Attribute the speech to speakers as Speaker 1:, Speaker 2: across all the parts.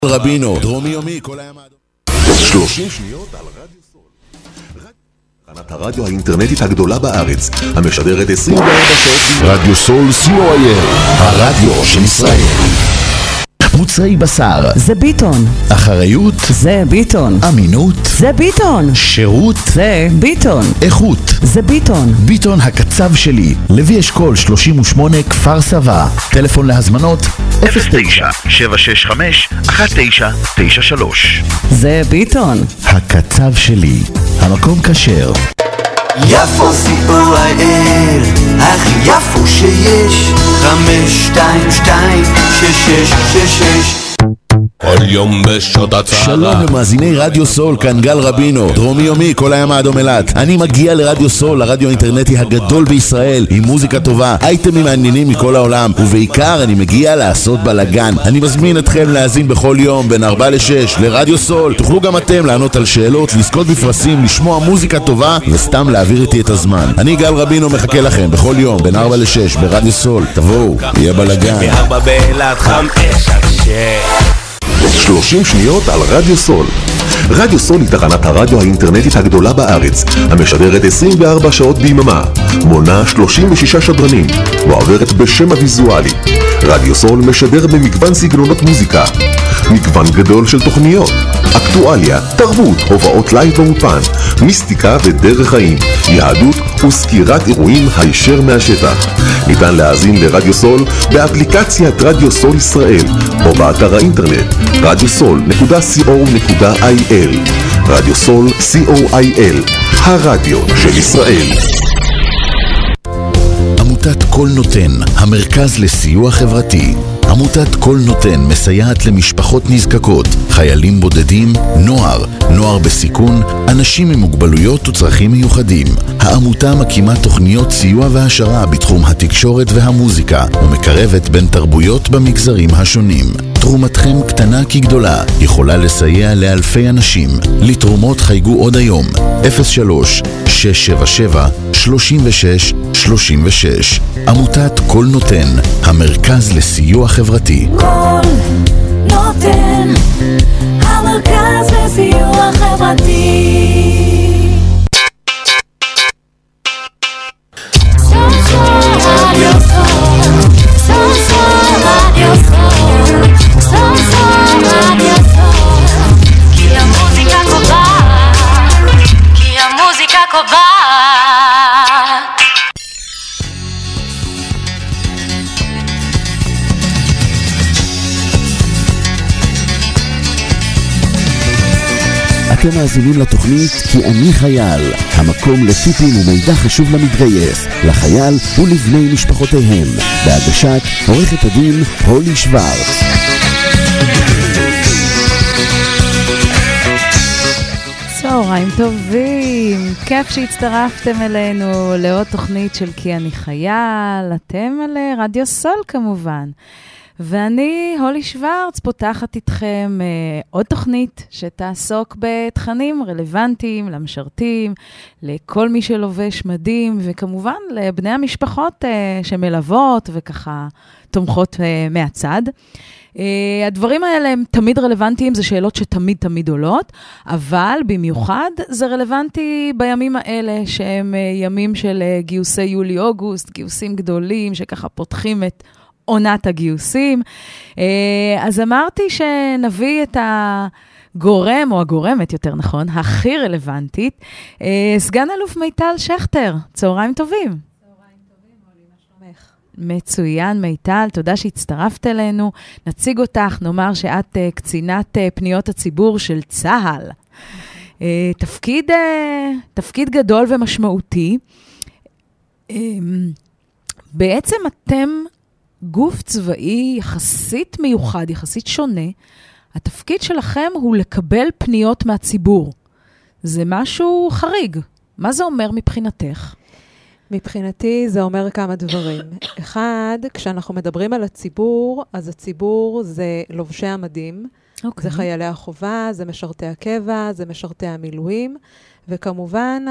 Speaker 1: רבינו, דרומי יומי, כל הים האדום.
Speaker 2: 30 שניות על רדיו סול. תחנת הרדיו האינטרנטית הגדולה בארץ, המשדרת 24 שעות.
Speaker 1: רדיו סול co.il, הרדיו של ישראל. מוצרי בשר,
Speaker 3: זה ביטון.
Speaker 1: אחריות,
Speaker 3: זה ביטון.
Speaker 1: אמינות,
Speaker 3: זה ביטון.
Speaker 1: שירות,
Speaker 3: זה ביטון.
Speaker 1: איכות,
Speaker 3: זה ביטון.
Speaker 1: ביטון הקצב שלי, לוי אשכול 38 כפר סבא. טלפון להזמנות 09-765-1993.
Speaker 3: זה ביטון.
Speaker 1: הקצב שלי, המקום כשר.
Speaker 4: יפו co.il, הכי יפו שיש, 522-6666.
Speaker 5: כל יום בשעות הצהרה.
Speaker 1: שלום למאזיני רדיו סול, כאן גל רבינו, דרומי יומי, כל הים האדום אילת. אני מגיע לרדיו סול, הרדיו האינטרנטי הגדול בישראל, עם מוזיקה טובה, אייטמים מעניינים מכל העולם, ובעיקר אני מגיע לעשות בלגן. אני מזמין אתכם להאזין בכל יום בין 4 ל-6 לרדיו סול. תוכלו גם אתם לענות על שאלות, לזכות בפרסים, לשמוע מוזיקה טובה וסתם להעביר איתי את הזמן. אני גל רבינו מחכה לכם בכל יום בין 4 ל-6 ברדיו סול. תבואו, יהיה בלגן.
Speaker 5: מ-4 באילת 5-6.
Speaker 2: 30 שניות על רדיו סול. רדיו סול היא תחנת הרדיו האינטרנטית הגדולה בארץ, המשדרת 24 שעות ביממה, מונה 36 שדרנים, ועוברת בשם הוויזואלי. רדיו סול משדר במגוון סגנונות מוזיקה, מגוון גדול של תוכניות, אקטואליה, תרבות, הובאות לייב באופן, מיסטיקה ודרך חיים, יהדות וסקירת אירועים הישר מהשטח. ניתן להאזין לרדיו סול באפליקציית רדיו סול ישראל או באתר האינטרנט radiosol.co.il. רדיו סול co.il, הרדיו של ישראל.
Speaker 1: עמותת כל נותן, המרכז לסיוע חברתי. עמותת כל נותן מסייעת למשפחות נזקקות, חיילים בודדים, נוער בסיכון, אנשים עם מוגבלויות וצרכים מיוחדים. העמותה מקימה תוכניות סיוע והשרה בתחום התקשורת והמוזיקה, ומקרבת בין תרבויות במגזרים השונים. תרומתכם קטנה כגדולה, יכולה לסייע לאלפי אנשים. לתרומות חייגו עוד היום, 03-677-3636. עמותת כל נותן, המרכז לסיוע חברתי.
Speaker 6: כל נותן, המרכז לסיוע חברתי.
Speaker 1: אתם מאזינים לתוכנית כי אני חייל, המקום לטיפים ומידע חשוב למתגייס, לחייל ולבני משפחותיהם, בהגשת עורכת הדין הולי שוורץ.
Speaker 3: צהריים טובים, כיף שהצטרפתם אלינו לעוד תוכנית של כי אני חייל, אתם על רדיו סול כמובן. ואני, הולי שוורץ, פותחת איתכם עוד תוכנית שתעסוק בתכנים רלוונטיים למשרתים, לכל מי שלובש מדים, וכמובן לבני המשפחות שמלוות וככה תומכות מהצד. הדברים האלה הם תמיד רלוונטיים, זה שאלות שתמיד עולות, אבל במיוחד זה רלוונטי בימים האלה, שהם ימים של גיוסי יולי-אוגוסט, גיוסים גדולים שככה פותחים את עונת הגיוסים. אז אמרתי שנביא את הגורם, או הגורמת יותר נכון, הכי רלוונטית, סגן אלוף מיטל שכטר. צהריים טובים.
Speaker 7: צהריים טובים, אולי, מה שלומך?
Speaker 3: מצוין, מיטל, תודה שהצטרפת אלינו. נציג אותך, נאמר שאת קצינת פניות הציבור של צה"ל. תפקיד גדול ומשמעותי. בעצם אתם גוף צבאי יחסית מיוחד, יחסית שונה. התפקיד שלכם הוא לקבל פניות מהציבור. זה משהו חריג. מה זה אומר מבחינתך?
Speaker 7: מבחינתי זה אומר כמה דברים. אחד, כשאנחנו מדברים על הציבור, אז הציבור זה לובשי המדים, זה חיילי החובה, זה משרתי הקבע, זה משרתי המילואים, וכמובן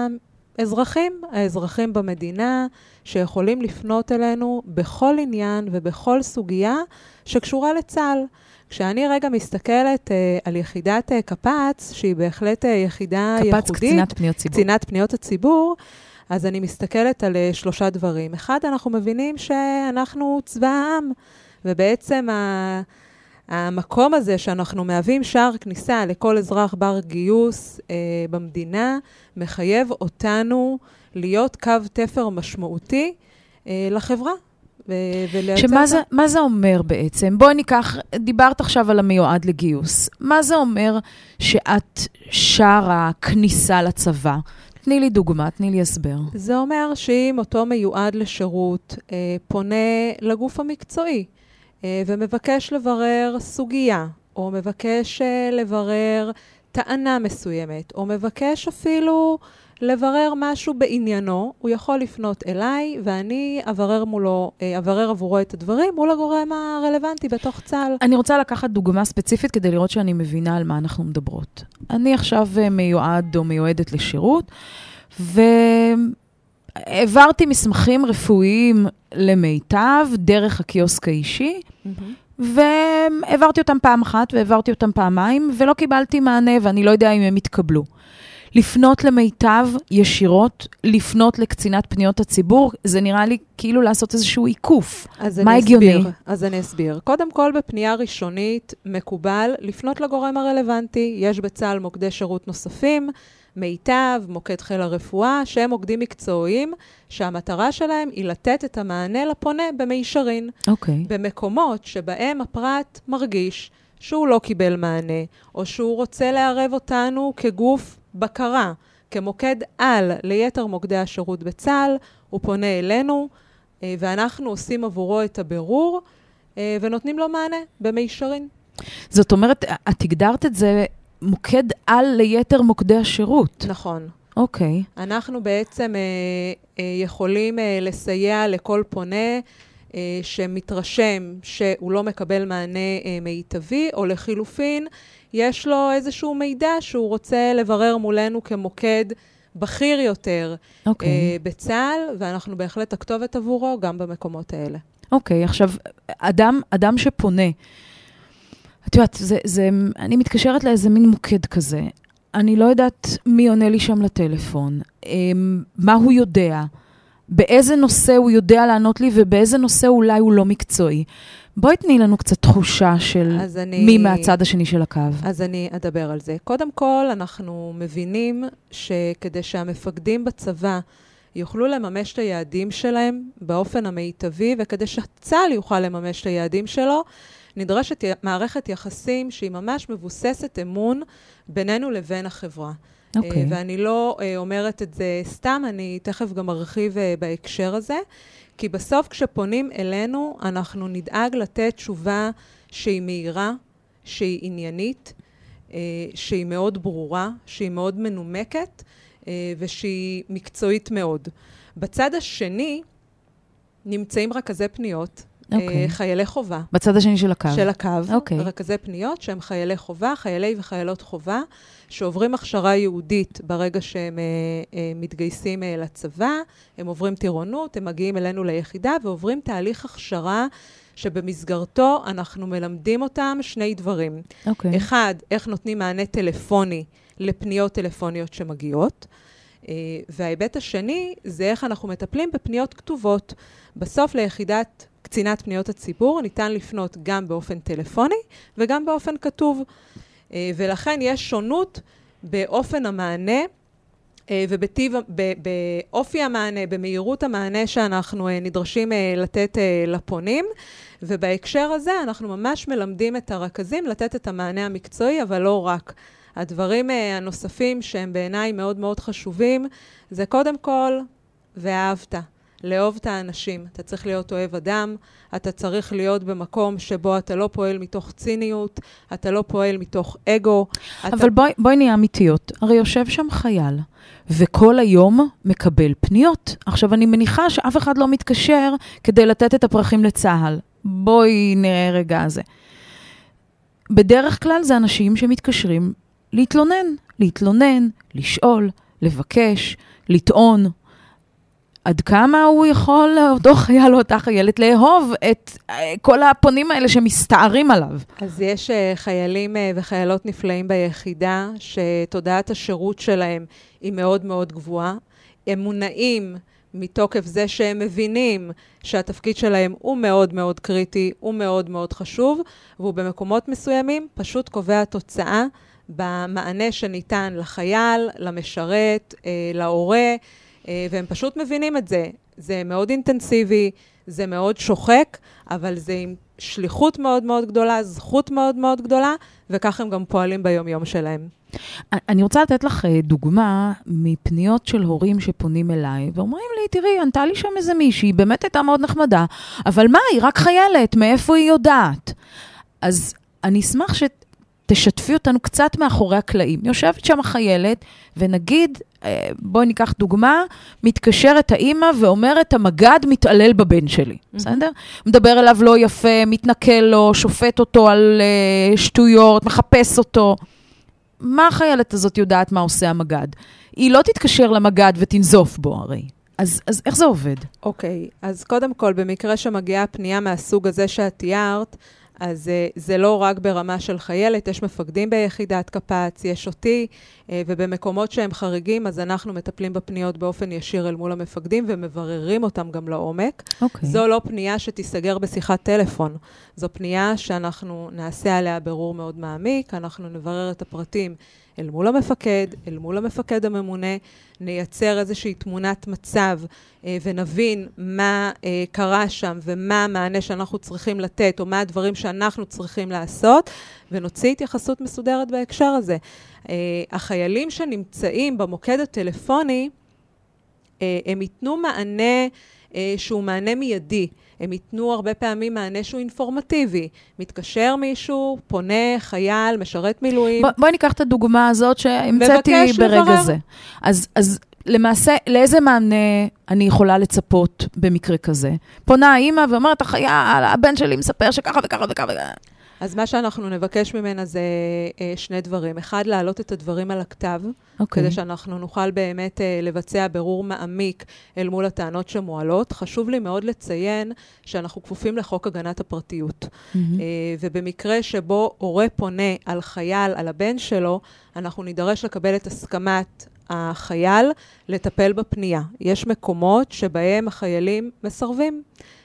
Speaker 7: האזרחים במדינה שיכולים לפנות אלינו בכל עניין ובכל סוגיה שקשורה לצה"ל. כשאני רגע מסתכלת על יחידת קפ"ץ, שהיא בהחלט יחידה ייחודית,
Speaker 3: קפ"ץ, קצינת פניות ציבור.
Speaker 7: קצינת פניות הציבור, אז אני מסתכלת על 3 דברים. אחד, אנחנו מבינים שאנחנו צבא העם, ובעצם המקום הזה שאנחנו מהווים שער כניסה לכל אזרח בר גיוס במדינה, מחייב אותנו להיות קו תפר משמעותי לחברה.
Speaker 3: מה זה אומר בעצם? בואי ניקח, דיברת עכשיו על המיועד לגיוס. מה זה אומר שאת שער הכניסה לצבא? תני לי דוגמה, תני לי הסבר.
Speaker 7: זה אומר שאם אותו מיועד לשירות פונה לגוף המקצועי, ומבקש לברר סוגיה, או מבקש לברר טענה מסוימת, או מבקש אפילו לברר משהו בעניינו, הוא יכול לפנות אליי, ואני אברר עבורו את הדברים מול הגורם הרלוונטי בתוך צה"ל.
Speaker 3: אני רוצה לקחת דוגמה ספציפית כדי לראות שאני מבינה על מה אנחנו מדברות. אני עכשיו מיועד או מיועדת לשירות, והעברתי מסמכים רפואיים למיטב דרך הקיוסק האישי, והעברתי אותם פעם אחת והעברתי אותם פעמיים, ולא קיבלתי מענה ואני לא יודע אם הם התקבלו. לפנות למיטב ישירות, לפנות לקצינת פניות הציבור, זה נראה לי כאילו לעשות איזשהו עיקוף. מה הגיוני?
Speaker 7: אז אני אסביר. קודם כל, בפנייה ראשונית מקובל לפנות לגורם הרלוונטי. יש בצה"ל מוקדי שירות נוספים, מיטב, מוקד חיל הרפואה, שהם מוקדים מקצועיים, שהמטרה שלהם היא לתת את המענה לפונה במישרין.
Speaker 3: אוקיי.
Speaker 7: במקומות שבהם הפרט מרגיש שהוא לא קיבל מענה, או שהוא רוצה לערב אותנו כגוף בקרה, כמוקד על ליתר מוקדי השירות בצה"ל, הוא פונה אלינו, ואנחנו עושים עבורו את הבירור, ונותנים לו מענה במישרין.
Speaker 3: זאת אומרת, את הגדרת את זה מוקד על ליתר מוקדי השירות.
Speaker 7: נכון.
Speaker 3: אוקיי.
Speaker 7: אנחנו בעצם יכולים לסייע לכל פונה שמתרשם שהוא לא מקבל מענה מיטבי, או לחילופין, יש לו איזשהו מידע שהוא רוצה לברר מולנו כמוקד בכיר יותר בצה"ל, ואנחנו בהחלט הכתובת עבורו גם במקומות האלה.
Speaker 3: אוקיי, עכשיו, אדם שפונה, את יודעת, אני מתקשרת לאיזה מין מוקד כזה, אני לא יודעת מי עונה לי שם לטלפון, מה הוא יודע, באיזה נושא הוא יודע לענות לי, ובאיזה נושא אולי הוא לא מקצועי. בואי תני לנו קצת תחושה של מי מהצד השני של הקו.
Speaker 7: אז אני אדבר על זה. קודם כל, אנחנו מבינים שכדי שהמפקדים בצבא יוכלו לממש את היעדים שלהם באופן המיטבי, וכדי שצה"ל יוכל לממש את היעדים שלו, נדרשת מערכת יחסים שהיא ממש מבוססת אמון בינינו לבין החברה.
Speaker 3: אוקיי.
Speaker 7: ואני לא אומרת את זה סתם, אני תכף גם ארחיב בהקשר הזה, כי בסוף כשפונים אלינו, אנחנו נדאג לתת תשובה שהיא מהירה, שהיא עניינית, שהיא מאוד ברורה, שהיא מאוד מנומקת, ושהיא מקצועית מאוד. בצד השני, נמצאים רכזי פניות, חיילי חובה.
Speaker 3: בצד השני של הקו.
Speaker 7: של הקו. רכזי פניות שהם חיילי חובה, חיילי וחיילות חובה, שעוברים הכשרה יהודית ברגע שהם מתגייסים לצבא, הם עוברים טירונות, הם מגיעים אלינו ליחידה ועוברים תהליך הכשרה שבמסגרתו אנחנו מלמדים אותם 2 דברים. אחד, איך נותנים מענה טלפוני לפניות טלפוניות שמגיעות, וההיבט השני זה איך אנחנו מטפלים בפניות כתובות. בסוף ליחידת קצינת פניות הציבור ניתן לפנות גם באופן טלפוני וגם באופן כתוב. ולכן יש שונות באופן המענה ובאופי המענה, במהירות המענה שאנחנו נדרשים לתת לפונים. ובהקשר הזה אנחנו ממש מלמדים את הרכזים לתת את המענה המקצועי, אבל לא רק. הדברים הנוספים שהם בעיניי מאוד מאוד חשובים, זה קודם כל, ואהבת. לאהוב את האנשים. אתה צריך להיות אוהב אדם, אתה צריך להיות במקום שבו אתה לא פועל מתוך ציניות, אתה לא פועל מתוך אגו.
Speaker 3: אבל בואי נהיה אמיתיות. הרי יושב שם חייל, וכל היום מקבל פניות. עכשיו, אני מניחה שאף אחד לא מתקשר כדי לתת את הפרחים לצהל. בואי נראה רגע הזה. בדרך כלל זה אנשים שמתקשרים להתלונן, לשאול, לבקש, לטעון. עד כמה הוא יכול, אותו חייל או אותה חיילת, לאהוב את כל הפונים האלה שמסתערים עליו.
Speaker 7: אז יש חיילים וחיילות נפלאים ביחידה, שתודעת השירות שלהם היא מאוד מאוד גבוהה. הם מונעים מתוקף זה שהם מבינים שהתפקיד שלהם הוא מאוד מאוד קריטי, הוא מאוד מאוד חשוב, והוא במקומות מסוימים פשוט קובע תוצאה במענה שניתן לחייל, למשרת, להורה, והם פשוט מבינים את זה. זה מאוד אינטנסיבי, זה מאוד שוחק, אבל זה עם שליחות מאוד מאוד גדולה, זכות מאוד מאוד גדולה, וכך הם גם פועלים ביום-יום שלהם.
Speaker 3: אני רוצה לתת לך דוגמה מפניות של הורים שפונים אליי, ואומרים לי, תראי, ענתה לי שם איזה מישהי, באמת הייתה מאוד נחמדה, אבל מה, היא רק חיילת, מאיפה היא יודעת? אז אני אשמח שתשתפי אותנו קצת מאחורי הקלעים. יושבת שם החיילת, ונגיד, בואי ניקח דוגמה, מתקשרת האמא ואומרת, המגד מתעלל בבן שלי, בסדר? מדבר אליו לא יפה, מתנכל לו, שופט אותו על שטויות, מחפש אותו. מה החיילת הזאת יודעת מה עושה המגד? היא לא תתקשר למגד ותנזוף בו הרי. אז איך זה עובד?
Speaker 7: אוקיי, אז קודם כל, במקרה שמגיעה פנייה מהסוג הזה שאת תיארת, אז זה לא רק ברמה של חיילת, יש מפקדים ביחידת קפ"ץ, יש אותי, ובמקומות שהם חריגים, אז אנחנו מטפלים בפניות באופן ישיר אל מול המפקדים, ומבררים אותם גם לעומק. זו לא פנייה שתיסגר בשיחת טלפון, זו פנייה שאנחנו נעשה עליה ברור מאוד מעמיק, אנחנו נברר את הפרטים אל מול המפקד, אל מול המפקד הממונה, נייצר איזושהי תמונת מצב ונבין מה קרה שם ומה המענה שאנחנו צריכים לתת או מה הדברים שאנחנו צריכים לעשות ונוציא התייחסות מסודרת בהקשר הזה. החיילים שנמצאים במוקד הטלפוני, הם ייתנו מענה שהוא מענה מיידי. הם ייתנו הרבה פעמים מענה שהוא אינפורמטיבי. מתקשר מישהו, פונה, חייל, משרת מילואים.
Speaker 3: בואי ניקח את הדוגמה הזאת שהמצאתי ברגע זה. אז למעשה, לאיזה מענה אני יכולה לצפות במקרה כזה? פונה האמא ואומרת, החייל, הבן שלי מספר שככה וככה וככה.
Speaker 7: אז מה שאנחנו נבקש ממנה זה שני דברים. אחד, להעלות את הדברים על הכתב, כדי שאנחנו נוכל באמת לבצע ברור מעמיק אל מול הטענות שמועלות. חשוב לי מאוד לציין שאנחנו כפופים לחוק הגנת הפרטיות. ובמקרה שבו הורה פונה על חייל, על הבן שלו, אנחנו נידרש לקבל את הסכמת החייל לטפל בפנייה. יש מקומות שבהם החיילים מסרבים.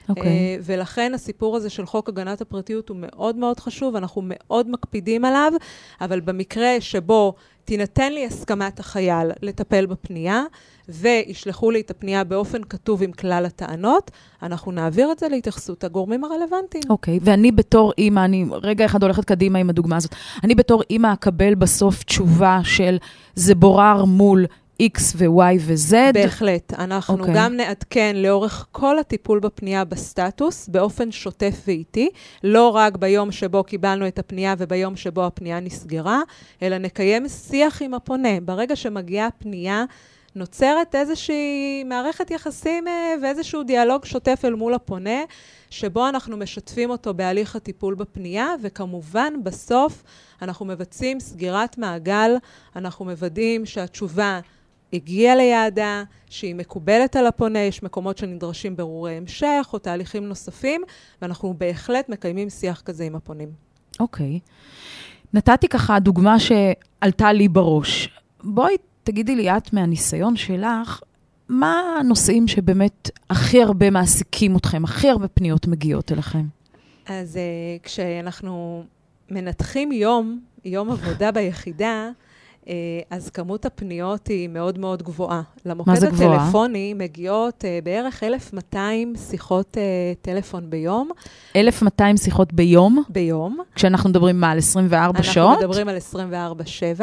Speaker 7: ולכן הסיפור הזה של חוק הגנת הפרטיות הוא מאוד מאוד חשוב, אנחנו מאוד מקפידים עליו, אבל במקרה שבו תינתן לי הסכמת החייל לטפל בפנייה, וישלחו לי את הפנייה באופן כתוב עם כלל הטענות, אנחנו נעביר את זה להתייחסות הגורמים הרלוונטיים.
Speaker 3: אוקיי, ואני בתור אימא, אני רגע אחד הולכת קדימה עם הדוגמה הזאת, אני בתור אימא אקבל בסוף תשובה של זה בורר מול X ו-Y ו-Z.
Speaker 7: בהחלט. אנחנו גם נעדכן לאורך כל הטיפול בפנייה בסטטוס, באופן שוטף ואיטי, לא רק ביום שבו קיבלנו את הפנייה וביום שבו הפנייה נסגרה, אלא נקיים שיח עם הפונה. ברגע שמגיעה פנייה, נוצרת איזושהי מערכת יחסים ואיזשהו דיאלוג שוטף אל מול הפונה, שבו אנחנו משתפים אותו בהליך הטיפול בפנייה, וכמובן בסוף אנחנו מבצעים סגירת מעגל, אנחנו מוודאים שהתשובה הגיעה ליעדה, שהיא מקובלת על הפונה, יש מקומות שנדרשים ברורי המשך או תהליכים נוספים, ואנחנו בהחלט מקיימים שיח כזה עם הפונים.
Speaker 3: אוקיי. נתתי ככה דוגמה שעלתה לי בראש. בואי תגידי לי את מהניסיון שלך, מה הנושאים שבאמת הכי הרבה מעסיקים אתכם, הכי הרבה פניות מגיעות אליכם?
Speaker 7: אז כשאנחנו מנתחים יום עבודה ביחידה, אז כמות הפניות היא מאוד מאוד גבוהה. למוקד הטלפוני מגיעות בערך 1,200 שיחות טלפון ביום.
Speaker 3: 1,200 שיחות ביום?
Speaker 7: ביום.
Speaker 3: כשאנחנו מדברים מה, על 24 שעות?
Speaker 7: אנחנו מדברים על 24/7.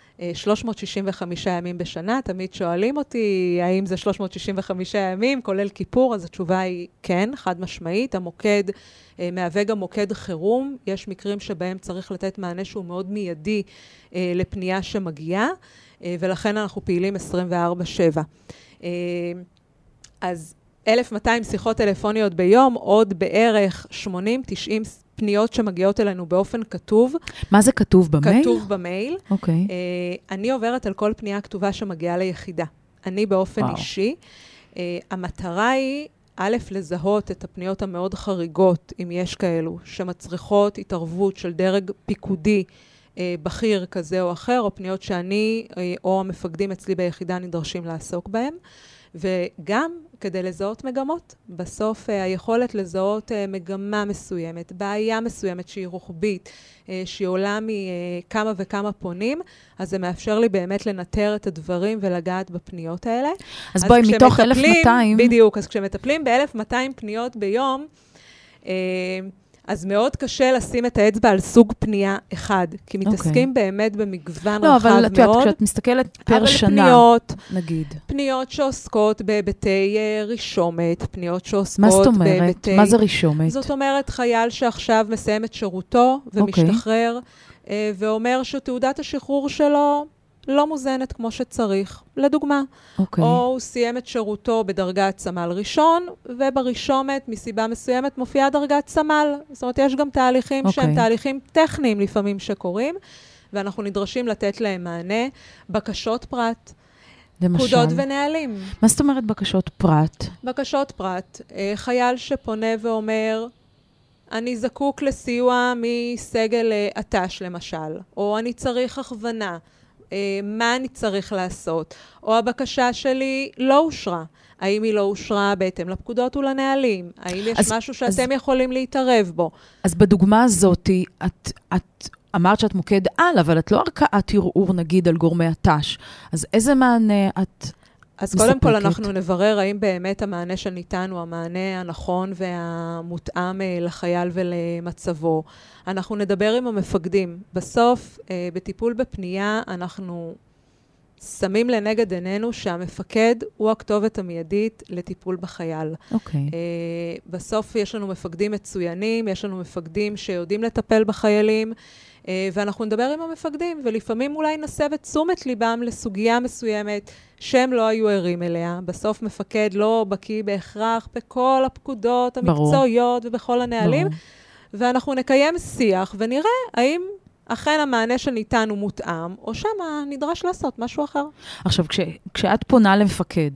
Speaker 7: 365 ימים בשנה, תמיד שואלים אותי, האם זה 365 ימים, כולל כיפור, אז התשובה היא כן, חד משמעית. המוקד מהווה גם מוקד חירום, יש מקרים שבהם צריך לתת מענה שהוא מאוד מיידי לפנייה שמגיעה, ולכן אנחנו פעילים 24/7. אז 1,200 שיחות טלפוניות ביום, עוד בערך 80-90 פניות שמגיעות אלינו באופן כתוב.
Speaker 3: מה זה כתוב במייל?
Speaker 7: כתוב במייל.
Speaker 3: אוקיי.
Speaker 7: אני עוברת על כל פנייה כתובה שמגיעה ליחידה. אני באופן אישי. המטרה היא, א', לזהות את הפניות המאוד חריגות, אם יש כאלו, שמצריכות התערבות של דרג פיקודי בכיר כזה או אחר, או פניות שאני או המפקדים אצלי ביחידה נדרשים לעסוק בהם, וגם כדי לזהות מגמות. בסוף היכולת לזהות מגמה מסוימת, בעיה מסוימת שהיא רוחבית, שהיא עולה מכמה וכמה פונים, אז זה מאפשר לי באמת לנטר את הדברים ולגעת בפניות האלה.
Speaker 3: אז בואי, מתוך 1,200...
Speaker 7: בדיוק, אז כשמטפלים ב-1,200 פניות ביום, אז מאוד קשה לשים את האצבע על סוג פנייה אחד, כי מתעסקים באמת במגוון רחב מאוד.
Speaker 3: לא, אבל את יודעת, כשאת מסתכלת פר שנה,
Speaker 7: פניות,
Speaker 3: נגיד.
Speaker 7: פניות שעוסקות בהיבטי רישומת, פניות שעוסקות
Speaker 3: מה זאת אומרת? מה זה רישומת?
Speaker 7: זאת אומרת, חייל שעכשיו מסיים את שירותו ומשתחרר, ואומר שתעודת השחרור שלו לא מוזנת כמו שצריך. לדוגמה, או הוא סיים את שירותו בדרגת סמל ראשון, וברישומת מסיבה מסוימת מופיעה דרגת סמל. זאת אומרת, יש גם תהליכים שהם תהליכים טכניים לפעמים שקורים, ואנחנו נדרשים לתת להם מענה. בקשות פרט, פקודות ונהלים.
Speaker 3: מה זאת אומרת בקשות פרט?
Speaker 7: בקשות פרט. חייל שפונה ואומר, אני זקוק לסיוע מסגל עטש למשל, או אני צריך הכוונה. מה אני צריך לעשות? או הבקשה שלי לא אושרה. האם היא לא אושרה בהתאם לפקודות ולנהלים? האם יש משהו שאתם יכולים להתערב בו?
Speaker 3: אז בדוגמה הזאת, את אמרת שאת מוקד על, אבל את לא ערכאת ערעור נגיד על גורמי עטש. אז איזה מענה את מספקת?
Speaker 7: אז קודם כל אנחנו נברר האם באמת המענה שניתן הוא המענה הנכון והמותאם לחייל ולמצבו. אנחנו נדבר עם המפקדים. בסוף, בטיפול בפנייה, אנחנו שמים לנגד עינינו שהמפקד הוא הכתובת המיידית לטיפול בחייל. בסוף יש לנו מפקדים מצוינים, יש לנו מפקדים שיודעים לטפל בחיילים, ואנחנו נדבר עם המפקדים, ולפעמים אולי נסב את תשומת ליבם לסוגיה מסוימת שהם לא היו ערים אליה. בסוף מפקד לא בקיא בהכרח בכל הפקודות המקצועיות ובכל הנהלים, ואנחנו נקיים שיח ונראה האם אכן המענה שניתן הוא מותאם, או שמה נדרש לעשות משהו אחר.
Speaker 3: עכשיו, כשאת פונה למפקד,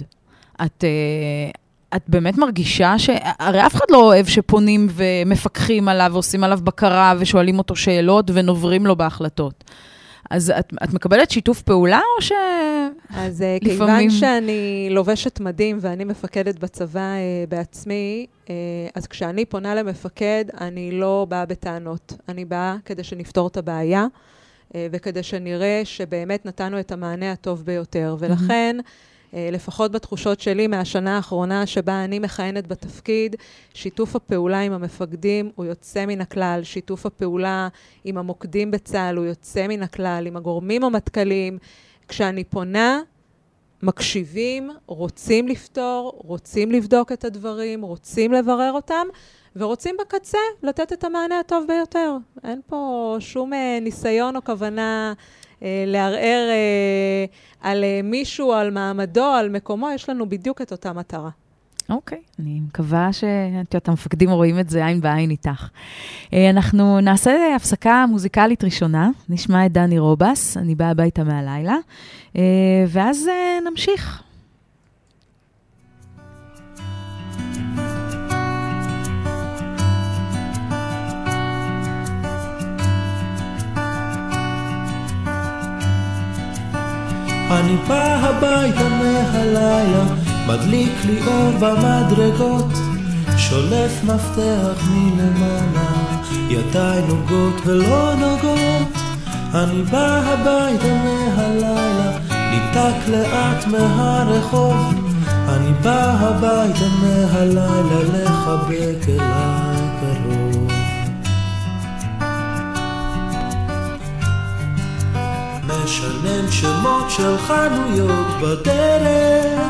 Speaker 3: את באמת מרגישה הרי אף אחד לא אוהב שפונים ומפקחים עליו ועושים עליו בקרה ושואלים אותו שאלות ונוברים לו בהחלטות. אז את מקבלת שיתוף פעולה או ש...
Speaker 7: אז כיוון שאני לובשת מדים ואני מפקדת בצבא בעצמי, אז כשאני פונה למפקד, אני לא באה בטענות. אני באה כדי שנפתור את הבעיה, וכדי שנראה שבאמת נתנו את המענה הטוב ביותר. ולכן, לפחות בתחושות שלי מהשנה האחרונה שבה אני מכהנת בתפקיד, שיתוף הפעולה עם המפקדים הוא יוצא מן הכלל, שיתוף הפעולה עם המוקדים בצה"ל הוא יוצא מן הכלל, עם הגורמים המטכ"ליים. כשאני פונה, מקשיבים, רוצים לפתור, רוצים לבדוק את הדברים, רוצים לברר אותם, ורוצים בקצה לתת את המענה הטוב ביותר. אין פה שום ניסיון או כוונה לערער על מישהו, על מעמדו, על מקומו, יש לנו בדיוק את אותה מטרה.
Speaker 3: אוקיי, אני מקווה שאת המפקדים רואים את זה עין בעין איתך. אנחנו נעשה הפסקה מוזיקלית ראשונה, נשמע את דני רובס, אני באה הביתה מהלילה, ואז נמשיך.
Speaker 8: אני בא הביתה מהלילה, מדליק לי אור במדרגות, שולף מפתח מלמעלה, ידיי נוגעות ולא נוגעות. אני בא הביתה מהלילה, ניתק לאט מהרחוב, אני בא הביתה מהלילה לחבק אליי קרוב. משנן שמות של חנויות בדרך,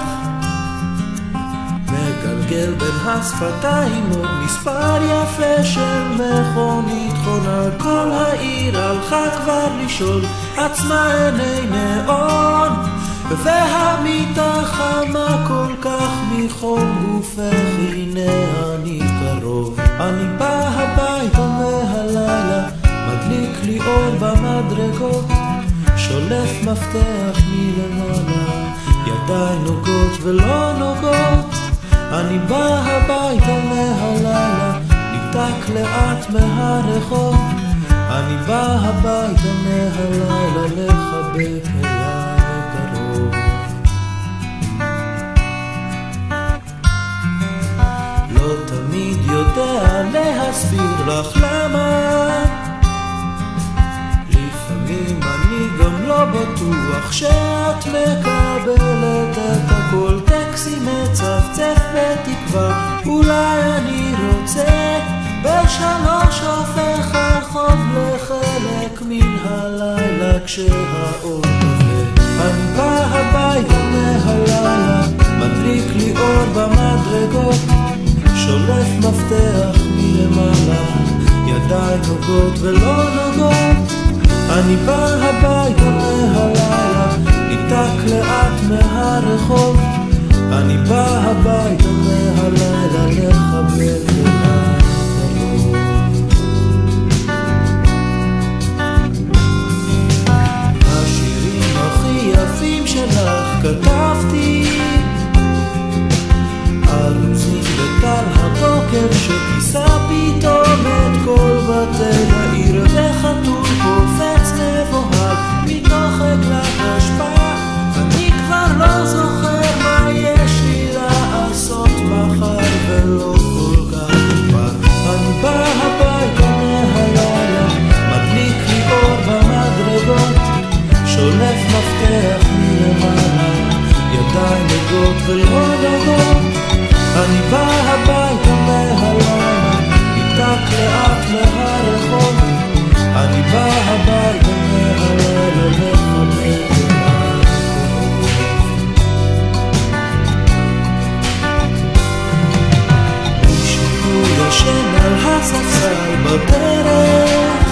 Speaker 8: מגלגל בין השפתיים עוד מספר יפה של מכונית חונה. כל העיר הלכה כבר לשאול עצמה עיני נאון, והמיטה חמה כל כך מחום גופך, הנה אני קרוב. אני בא הביתה מהלילה, מדליק לי אור במדרגות, שולף מפתח מלמעלה, ידיי נוגעות ולא נוגעות, אני בא הביתה מהלילה, ניתק לאט מהרחוב, אני בא הביתה מהלילה לחבק אליי קרוב. לא תמיד יודע להסביר לך למה, לפעמים אני גם לא בטוח שאת מקבלת את הכל, טקסי מצפצף בתקווה, אולי אני רוצה בשלוש הופך החוב לחלק מן הלילה כשהאור עובד. אני בא הביתה מהלילה, מדליק לי אור במדרגות, שולף מפתח מלמעלה, ידיי נוגעות ולא נוגעות, אני בא הביתה מהלילה, ניתק לאט מהרחוב, אני בא הביתה מהלילה לחבק אליי קרוב. השירים הכי יפים שלך כתבתי על עוזים בטל הבוקר שכיסה פתאום את כל בתי העיר, וחתול קופץ מבוהל מתוך עגלת השפעה, אני כבר לא זוכר מה יש לי לעשות מחר ולא כל כך כבר. אני בא הביתה מהלילה, מדליק לי אור במדרגות, שולף מפתח מלמעלה, ידיי נוגעות ולא נוגעות, אני בא הביתה מהלילה, ניתק לאט מהרחוב, אני בא הביתה מהלילה לחבק אליי קרוב. מישהו ישן על הספסל בדרך,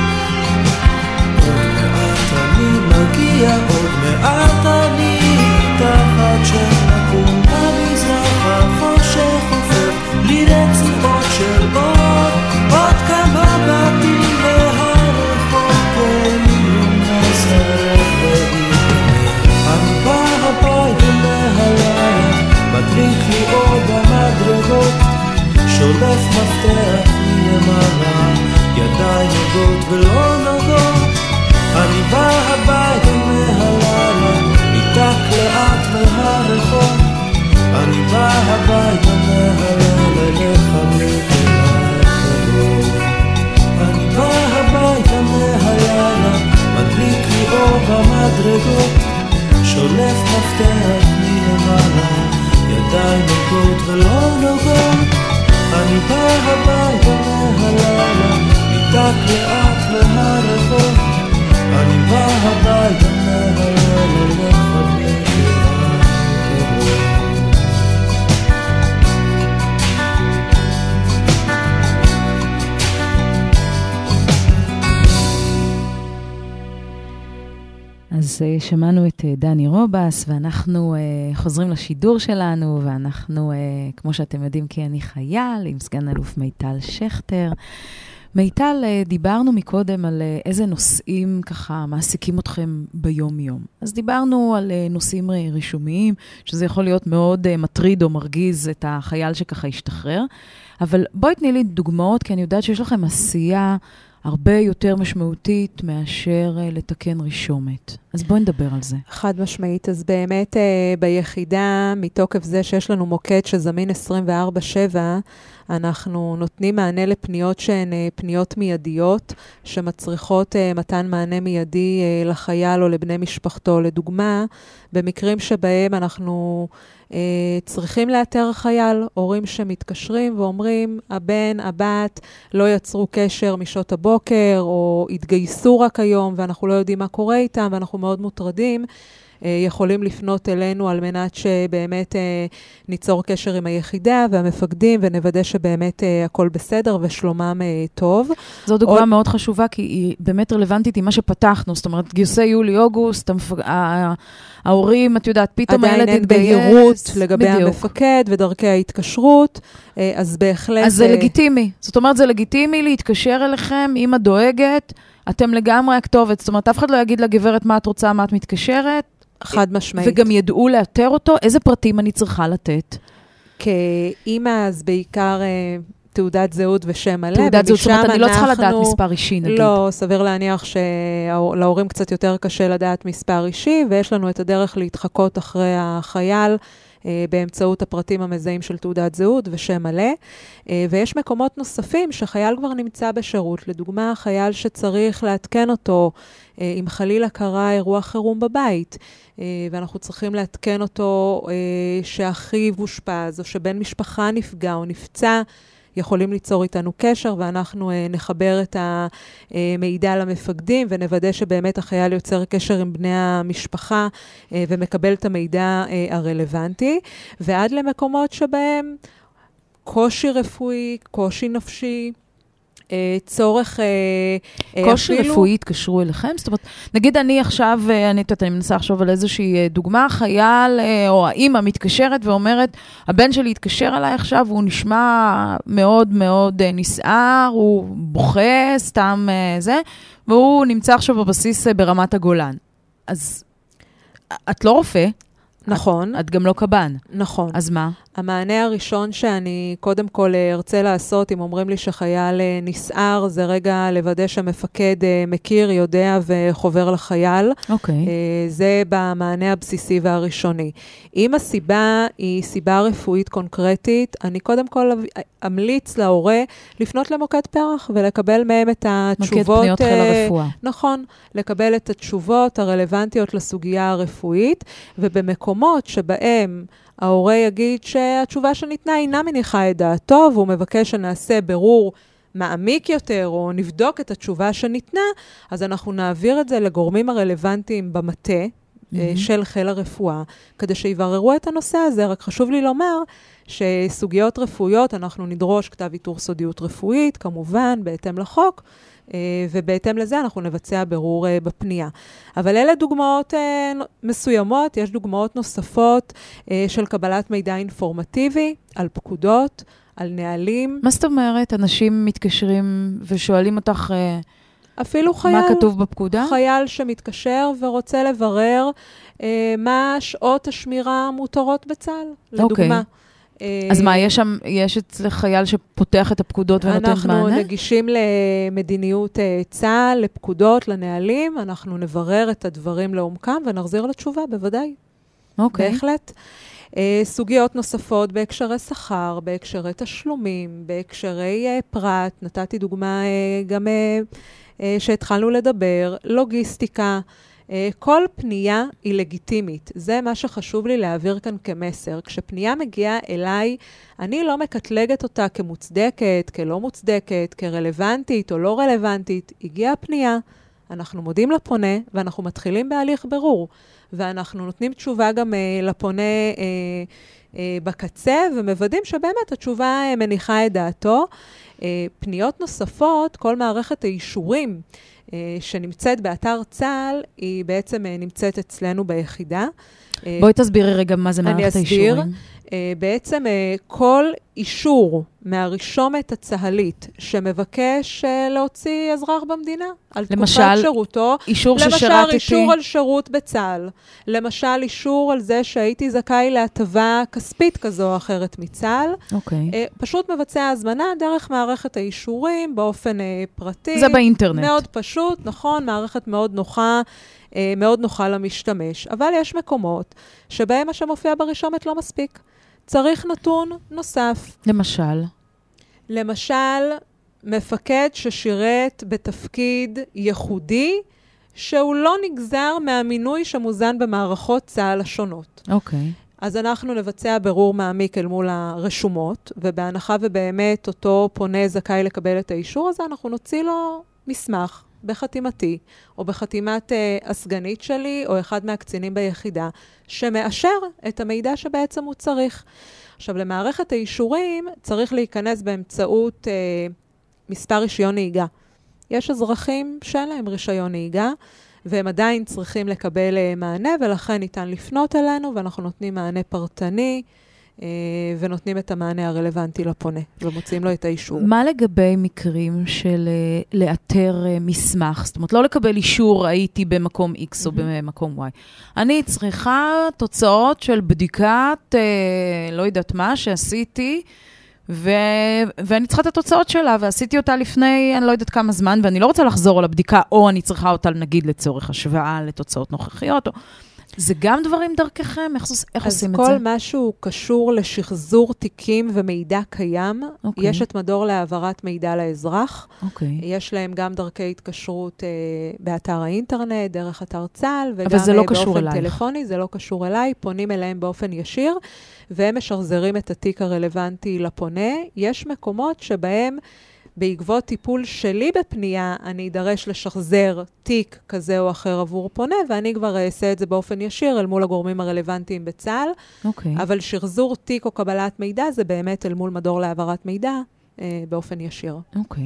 Speaker 8: עוד מעט אני מגיע, עוד מעט אני תחת שנקום במזרח החושך חופף לי רצועות של אור, עוד כמה בתים והרחוב כלים נשרף והתגמר. אני בא הביתה מהלילה, מדליק לי אור במדרגות, שולף מפתח מלמעלה, ידיי נוגעות ולא נוגעות, אני בא הביתה מהלילה, ניתק לאט מהרחוב, אני בא הביתה מהלילה לחבק אליי קרוב. אני בא הביתה מהלילה, מדליק לי אור במדרגות, שולף מפתח מלמעלה, ידיי נוגעות ולא נוגעות, אני בא הביתה מהלילה, ניתק לאט מהרחוב, אני בא הביתה מהלילה לחבק אליי קרוב.
Speaker 3: אז שמענו את דני רובס, ואנחנו חוזרים לשידור שלנו, ואנחנו, כמו שאתם יודעים, כי אני חייל, עם סגן אלוף מיטל שכטר. מיטל, דיברנו מקודם על איזה נושאים ככה מעסיקים אתכם ביום-יום. אז דיברנו על נושאים רישומיים, שזה יכול להיות מאוד מטריד או מרגיז את החייל שככה ישתחרר, אבל בואי תני לי דוגמאות, כי אני יודעת שיש לכם עשייה הרבה יותר משמעותית מאשר לתקן רישומת. אז בואי נדבר על זה.
Speaker 7: חד משמעית. אז באמת ביחידה, מתוקף זה שיש לנו מוקד שזמין 24/7, אנחנו נותנים מענה לפניות שהן פניות מיידיות, שמצריכות מתן מענה מיידי לחייל או לבני משפחתו. לדוגמה, במקרים שבהם אנחנו צריכים לאתר חייל, הורים שמתקשרים ואומרים, הבן, הבת, לא יצרו קשר משעות הבוקר, או התגייסו רק היום, ואנחנו לא יודעים מה קורה איתם, ואנחנו מאוד מוטרדים, יכולים לפנות אלינו על מנת שבאמת ניצור קשר עם היחידה והמפקדים, ונוודא שבאמת הכל בסדר ושלומם טוב.
Speaker 3: זו דוגמה מאוד חשובה, כי היא באמת רלוונטית עם מה שפתחנו, זאת אומרת, גיוסי יולי-אוגוסט, ההורים, את יודעת, פתאום הילד
Speaker 7: עדיין אין בהירות לגבי המפקד ודרכי ההתקשרות, אז בהחלט...
Speaker 3: אז זה לגיטימי. זאת אומרת, זה לגיטימי להתקשר אליכם, אמא דואגת, אתם לגמרי הכתובת. זאת אומרת, אף אחד לא יגיד לגברת מה את רוצה, מה את מתקשרת,
Speaker 7: חד משמעית.
Speaker 3: וגם ידעו לאתר אותו, איזה פרטים אני צריכה לתת?
Speaker 7: כאימא, אז בעיקר תעודת זהות ושם מלא.
Speaker 3: תעודת זהות, זאת אומרת, אני לא צריכה לדעת מספר אישי, נגיד.
Speaker 7: לא, סביר להניח שלהורים קצת יותר קשה לדעת מספר אישי, ויש לנו את הדרך להתחקות אחרי החייל, באמצעות הפרטים המזהים של תעודת זהות ושם מלא. ויש מקומות נוספים שחייל כבר נמצא בשירות. לדוגמה, חייל שצריך להתקן אותו, אם חלילה קרה אירוע חירום בבית, ואנחנו צריכים להתקן אותו שאחיו הושפז, או שבן משפחה נפגע או נפצע, יכולים ליצור איתנו קשר, ואנחנו נחבר את המידע למפקדים, ונוודא שבאמת החייל יוצר קשר עם בני המשפחה, ומקבל את המידע הרלוונטי, ועד למקומות שבהם קושי רפואי, קושי נפשי, צורך
Speaker 3: קושי רפואי התקשרו אליכם? זאת אומרת, נגיד אני עכשיו, אני מנסה לחשוב על איזושהי דוגמה, חייל או האמא מתקשרת ואומרת, הבן שלי התקשר אליי עכשיו, הוא נשמע מאוד מאוד נסער, הוא בוכה, סתם זה, והוא נמצא עכשיו בבסיס ברמת הגולן. אז את לא רופא.
Speaker 7: נכון.
Speaker 3: את גם לא קב"ן.
Speaker 7: נכון.
Speaker 3: אז מה?
Speaker 7: המענה הראשון שאני קודם כל ארצה לעשות, אם אומרים לי שחייל נסער, זה רגע לוודא שמפקד מכיר, יודע וחובר לחייל.
Speaker 3: אוקיי.
Speaker 7: זה במענה הבסיסי והראשוני. אם הסיבה היא סיבה רפואית קונקרטית, אני קודם כל אמליץ להורה לפנות למוקד פרח ולקבל מהם את התשובות.
Speaker 3: מוקד פניות חיל הרפואה.
Speaker 7: נכון. לקבל את התשובות הרלוונטיות לסוגיה הרפואית, ובמקומות שבהם ההורה יגיד שהתשובה שניתנה אינה מניחה את דעתו, והוא מבקש שנעשה ברור מעמיק יותר, או נבדוק את התשובה שניתנה, אז אנחנו נעביר את זה לגורמים הרלוונטיים במטה של חיל הרפואה, כדי שיבררו את הנושא הזה. רק חשוב לי לומר שסוגיות רפואיות, אנחנו נדרוש כתב איתור סודיות רפואית, כמובן, בהתאם לחוק, ובהתאם לזה אנחנו נבצע ברור בפנייה. אבל אלה דוגמאות מסוימות, יש דוגמאות נוספות של קבלת מידע אינפורמטיבי על פקודות, על נהלים.
Speaker 3: מה זאת אומרת? אנשים מתקשרים ושואלים אותך
Speaker 7: אפילו חייל,
Speaker 3: מה כתוב בפקודה?
Speaker 7: חייל שמתקשר ורוצה לברר מה שעות השמירה המותרות בצה"ל, לדוגמה.
Speaker 3: אז מה, יש אצלך חייל שפותח את הפקודות ונותן מענה?
Speaker 7: אנחנו נגישים למדיניות צה"ל, לפקודות, לנהלים, אנחנו נברר את הדברים לעומקם ונחזיר לתשובה, בוודאי.
Speaker 3: אוקיי.
Speaker 7: בהחלט. סוגיות נוספות בהקשרי שכר, בהקשרי תשלומים, בהקשרי פרט, נתתי דוגמה גם שהתחלנו לדבר, לוגיסטיקה, כל פנייה היא לגיטימית. זה מה שחשוב לי להעביר כאן כמסר. כשפנייה מגיעה אליי, אני לא מקטלגת אותה כמוצדקת, כלא מוצדקת, כרלוונטית או לא רלוונטית. הגיעה פנייה, אנחנו מודים לפונה ואנחנו מתחילים בהליך ברור. ואנחנו נותנים תשובה גם לפונה בקצה, ומוודאים שבאמת התשובה מניחה את דעתו. פניות נוספות, כל מערכת האישורים שנמצאת באתר צה"ל, היא בעצם נמצאת אצלנו ביחידה.
Speaker 3: בואי תסבירי רגע מה זה מערכת האישורים.
Speaker 7: אני אסביר. בעצם כל אישור מהרשומת הצהלית שמבקש להוציא אזרח במדינה על תקופת שירותו,
Speaker 3: אישור
Speaker 7: למשל אישור על שירות בצה"ל, למשל אישור על זה שהייתי זכאי להטבה כספית כזו או אחרת מצה"ל, פשוט מבצע הזמנה דרך מערכת האישורים באופן פרטי.
Speaker 3: זה באינטרנט.
Speaker 7: מאוד פשוט, נכון, מערכת מאוד נוחה, מאוד נוחה למשתמש. אבל יש מקומות שבהם מה שמופיע ברשומת לא מספיק. צריך נתון נוסף. למשל, מפקד ששירת בתפקיד ייחודי, שהוא לא נגזר מהמינוי שמוזן במערכות צה"ל השונות.
Speaker 3: אוקיי.
Speaker 7: אז אנחנו נבצע ברור מעמיק אל מול הרשומות, ובהנחה ובאמת אותו פונה זכאי לקבל את האישור הזה, אנחנו נוציא לו מסמך בחתימתי, או בחתימת הסגנית שלי, או אחד מהקצינים ביחידה, שמאשר את המידע שבעצם הוא צריך. עכשיו, למערכת האישורים צריך להיכנס באמצעות מספר רישיון נהיגה. יש אזרחים שאין להם רישיון נהיגה, והם עדיין צריכים לקבל מענה, ולכן ניתן לפנות אלינו, ואנחנו נותנים מענה פרטני, ונותנים את המענה הרלוונטי לפונה, ומוצאים לו את האישור.
Speaker 3: מה לגבי מקרים של לאתר מסמך? זאת אומרת, לא לקבל אישור, הייתי במקום X או במקום Y. אני צריכה תוצאות של בדיקת, לא יודעת מה, שעשיתי, ואני צריכה את התוצאות שלה, ועשיתי אותה לפני, אני לא יודעת כמה זמן, ואני לא רוצה לחזור על הבדיקה, או אני צריכה אותה, נגיד, לצורך השוואה לתוצאות נוכחיות, זה גם דברים דרככם? איך עושים את זה?
Speaker 7: אז כל משהו קשור לשחזור תיקים ומידע קיים, יש את מדור להעברת מידע לאזרח, יש להם גם דרכי התקשרות באתר האינטרנט, דרך אתר צה"ל, וגם באופן טלפוני, זה לא קשור אליי, פונים אליהם באופן ישיר, והם משחזרים את התיק הרלוונטי לפונה. יש מקומות שבהם בעקבות טיפול שלי בפנייה, אני אדרש לשחזר תיק כזה או אחר עבור פונה, ואני כבר אעשה את זה באופן ישיר אל מול הגורמים הרלוונטיים בצה"ל. אבל שחזור תיק או קבלת מידע זה באמת אל מול מדור להעברת מידע באופן ישיר.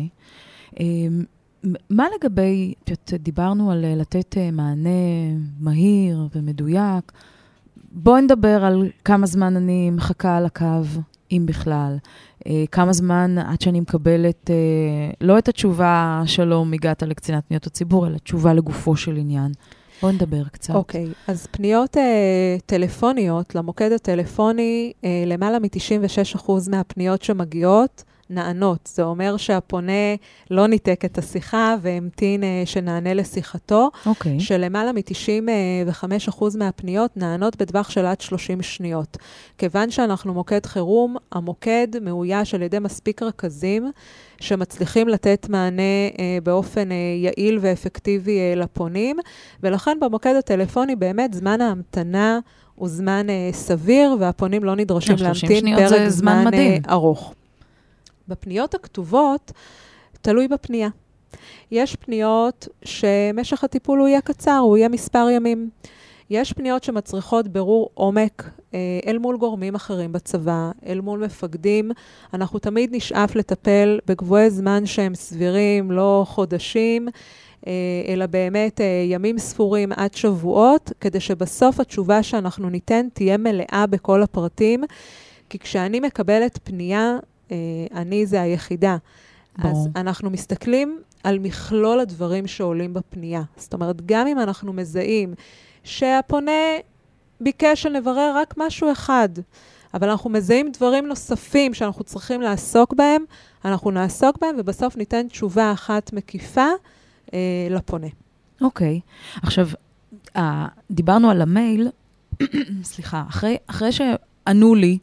Speaker 3: מה לגבי, דיברנו על לתת מענה מהיר ומדויק, בואי נדבר על כמה זמן אני מחכה על הקו, אם בכלל. כמה זמן עד שאני מקבלת, לא את התשובה שלום, הגעת לקצינת פניות הציבור, אלא תשובה לגופו של עניין. בואו נדבר קצת.
Speaker 7: אוקיי, אז פניות טלפוניות, למוקד הטלפוני, למעלה מ-96% מהפניות שמגיעות, נענות. זה אומר שהפונה לא ניתק את השיחה והמתין שנענה לשיחתו, שלמעלה מ-95% מהפניות נענות בטווח של עד 30 שניות. כיוון שאנחנו מוקד חירום, המוקד מאויש על ידי מספיק רכזים שמצליחים לתת מענה באופן יעיל ואפקטיבי לפונים, ולכן במוקד הטלפוני באמת זמן ההמתנה הוא זמן סביר, והפונים לא נדרשים להמתין פרק זמן ארוך. בפניות הכתובות, תלוי בפנייה. יש פניות שמשך הטיפול הוא יהיה קצר, הוא יהיה מספר ימים. יש פניות שמצריכות ברור עומק אל מול גורמים אחרים בצבא, אל מול מפקדים. אנחנו תמיד נשאף לטפל בקבועי זמן שהם סבירים, לא חודשים, אלא באמת ימים ספורים עד שבועות, כדי שבסוף התשובה שאנחנו ניתן תהיה מלאה בכל הפרטים. כי כשאני מקבלת פנייה, אני זה היחידה. אז אנחנו מסתכלים על מכלול הדברים שעולים בפנייה. זאת אומרת, גם אם אנחנו מזהים שהפונה ביקש שנברר רק משהו אחד, אבל אנחנו מזהים דברים נוספים שאנחנו צריכים לעסוק בהם, אנחנו נעסוק בהם, ובסוף ניתן תשובה אחת מקיפה לפונה.
Speaker 3: אוקיי. עכשיו, דיברנו על המייל, סליחה, אחרי שענו לי,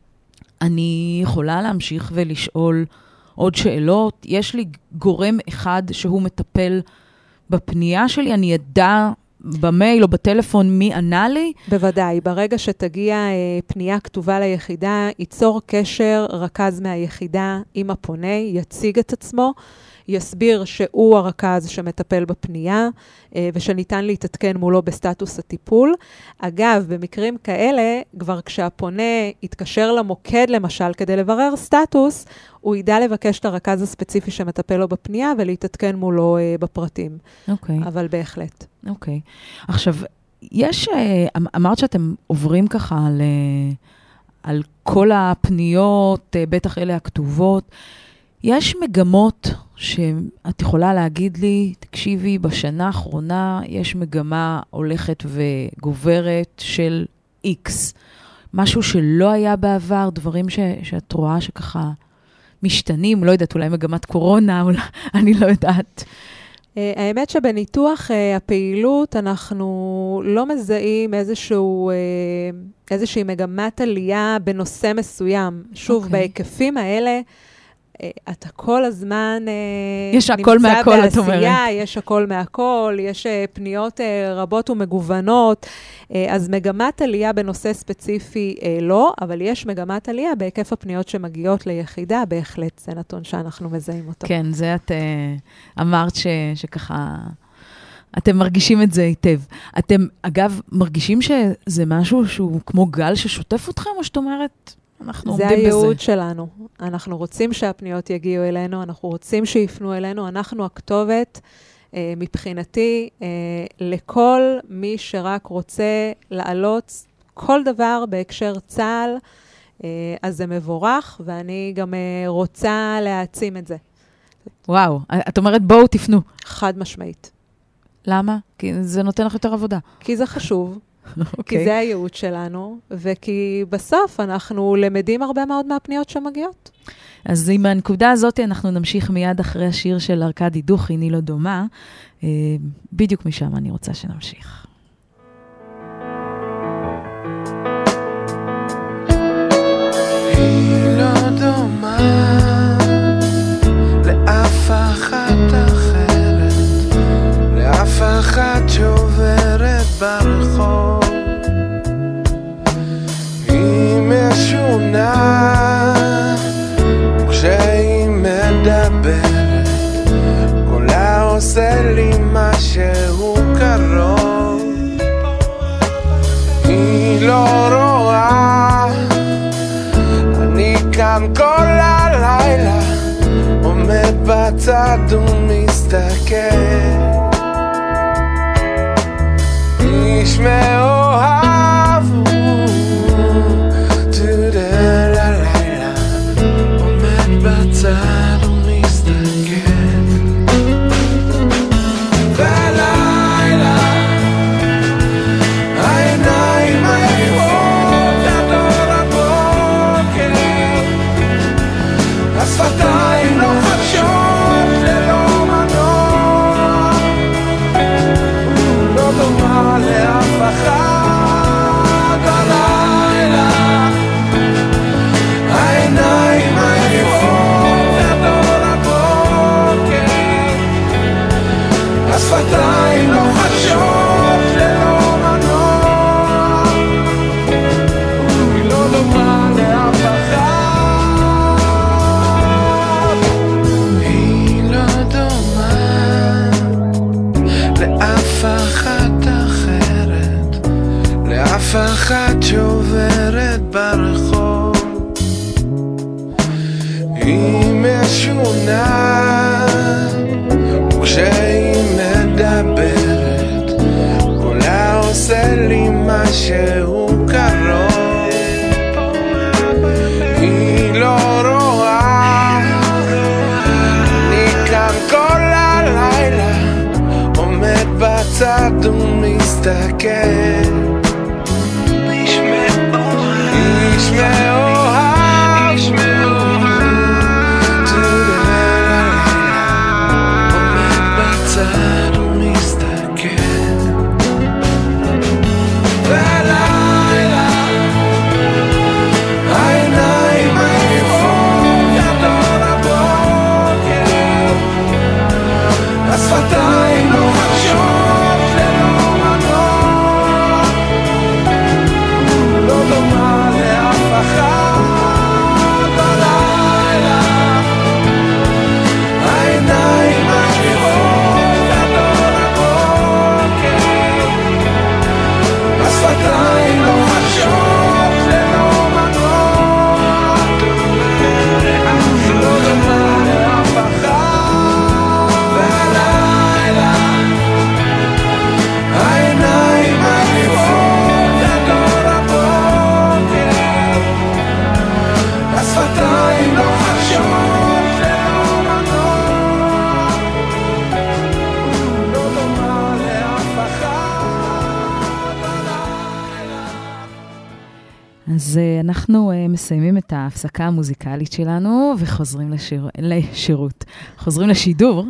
Speaker 3: אני יכולה להמשיך ולשאול עוד שאלות. יש לי גורם אחד שהוא מטפל בפנייה שלי, אני ידע במייל או בטלפון מי ענה לי?
Speaker 7: בוודאי, ברגע שתגיע פנייה כתובה ליחידה, ייצור קשר רכז מהיחידה עם הפונה, יציג את עצמו, יסביר שהוא הרכז שמטפל בפנייה, ושניתן להתעדכן מולו בסטטוס הטיפול. אגב, במקרים כאלה, כבר כשהפונה יתקשר למוקד למשל, כדי לברר סטטוס, הוא ידע לבקש את הרכז הספציפי שמטפל לו בפנייה, ולהתעדכן מולו בפרטים.
Speaker 3: אוקיי.
Speaker 7: אבל בהחלט.
Speaker 3: אוקיי. עכשיו, אמרת שאתם עוברים ככה על כל הפניות, בטח אלה הכתובות, יש מגמות שאת יכולה להגיד לי, תקשיבי, בשנה האחרונה יש מגמה הולכת וגוברת של X. משהו שלא היה בעבר, דברים שאת רואה שככה משתנים, לא יודעת, אולי מגמת קורונה, אולי, אני לא יודעת.
Speaker 7: האמת שבניתוח הפעילות אנחנו לא מזהים איזושהי מגמת עלייה בנושא מסוים. שוב, בהיקפים האלה, אתה כל הזמן
Speaker 3: יש הכל מהכל, את אומרת.
Speaker 7: יש הכל מהכל, יש פניות רבות ומגוונות, אז מגמת עלייה בנושא ספציפי לא, אבל יש מגמת עלייה בהיקף הפניות שמגיעות ליחידה, בהחלט זה נתון שאנחנו מזהים אותו.
Speaker 3: כן, זה את אמרת שככה, אתם מרגישים את זה היטב. אתם, אגב, מרגישים שזה משהו שהוא כמו גל ששוטף אתכם, או שאת אומרת, אנחנו עומדים בזה?
Speaker 7: זה הייעוד שלנו. אנחנו רוצים שהפניות יגיעו אלינו, אנחנו רוצים שיפנו אלינו, אנחנו הכתובת מבחינתי לכל מי שרק רוצה לעלות כל דבר בהקשר צה"ל, אז זה מבורך, ואני גם רוצה להעצים את זה.
Speaker 3: וואו, את אומרת בואו תפנו.
Speaker 7: חד משמעית.
Speaker 3: למה? כי זה נותן לך יותר עבודה.
Speaker 7: כי זה חשוב, כי זה הייעוד שלנו, וכי בסוף אנחנו למדים הרבה מאוד מהפניות שמגיעות.
Speaker 3: אז עם הנקודה הזאת אנחנו נמשיך מיד אחרי השיר של ארקדי דוכי, אני לא דומה. בדיוק משם אני רוצה שנמשיך.
Speaker 9: היא לא דומה לאף אחת אחרת, לאף אחת שעוברת ברחוב. היא משונה כשהיא מדברת, קולה עושה לי משהו קרוב. היא לא רואה, אני כאן כל הלילה עומד בצד ומסתכל. איש מאוהב הלילה עומד בצד ומסתכל. בלילה העיניים עייפות עד אור הבוקר, השפתיים לוחשות ללא מנוע, לא דומה לאף אחד. הלילה העיניים עייפות עד אור הבוקר, השפתיים לוחשות ללא מנוע, היא לא דומה לאף אחד. היא לא דומה לאף אחת אחרת, לאף אחת שעוברת ברחוב. היא משונה וכשהיא מדברת, קולה עושה לי משהו קרוב. היא לא רואה, אני כאן כל הלילה עומד בצד ומסתכל. איש מאוהב, איש מאוהב, עומד בצד ומסתכל. בלילה העיניים עייפות עד אור הבוקר, השפתיים לוחשות ללא מנוע, לא דומה לאף אחד. בלילה העיניים עייפות עד אור הבוקר, השפתיים לוחשות ללא מנוע, לא דומה לאף אחד. בלילה העיניים עייפות עד אור הבוקר, השפתיים לוחשות ללא מנוע, לא דומה לאף אחד.
Speaker 3: אז אנחנו מסיימים את ההפסקה המוזיקלית שלנו וחוזרים לשירות. חוזרים לשידור.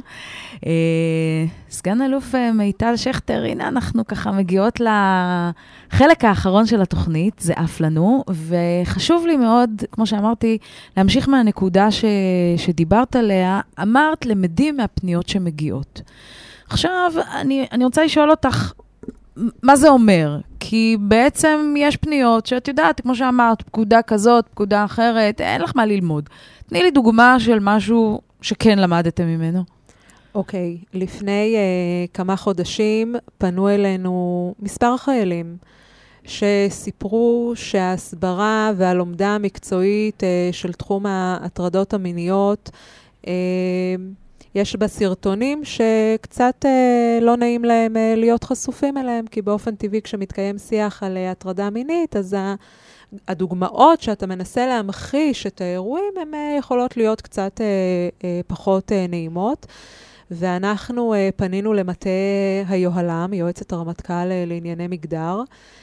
Speaker 3: סגן אלוף מיטל שכטר, הנה אנחנו ככה מגיעות לחלק האחרון של התוכנית, זה אף לנו, וחשוב לי מאוד, כמו שאמרתי, להמשיך מהנקודה שדיברת עליה. אמרת למדים מהפניות שמגיעות. עכשיו, אני רוצה לשאול אותך, מה זה אומר? כי בעצם יש פניות שאת יודעת, כמו שאמרת, פקודה כזאת, פקודה אחרת, אין לך מה ללמוד. תני לי דוגמה של משהו שכן למדתם ממנו.
Speaker 7: אוקיי, לפני כמה חודשים פנו אלינו מספר חיילים שסיפרו שההסברה והלומדה המקצועית של תחום ההטרדות המיניות יש בה סרטונים שקצת לא נעים להם להיות חשופים אליהם, כי באופן טבעי כשמתקיים שיח על הטרדה מינית, אז הדוגמאות שאתה מנסה להמחיש את האירועים, הן יכולות להיות קצת פחות נעימות. ואנחנו פנינו למטה היוהל"ם, יועצת הרמטכ"ל לענייני מגדר,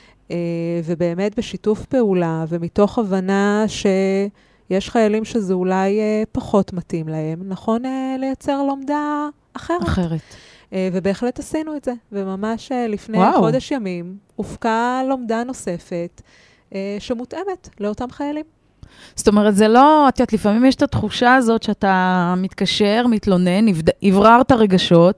Speaker 7: ובאמת בשיתוף פעולה, ומתוך הבנה שיש חיילים שזה אולי פחות מתאים להם, נכון לייצר לומדה אחרת. ובהחלט עשינו את זה, וממש לפני חודש ימים הופקה לומדה נוספת, שמותאמת לאותם חיילים.
Speaker 3: זאת אומרת, זה לא, את יודעת, לפעמים יש את התחושה הזאת שאתה מתקשר, מתלונן, עבררת רגשות,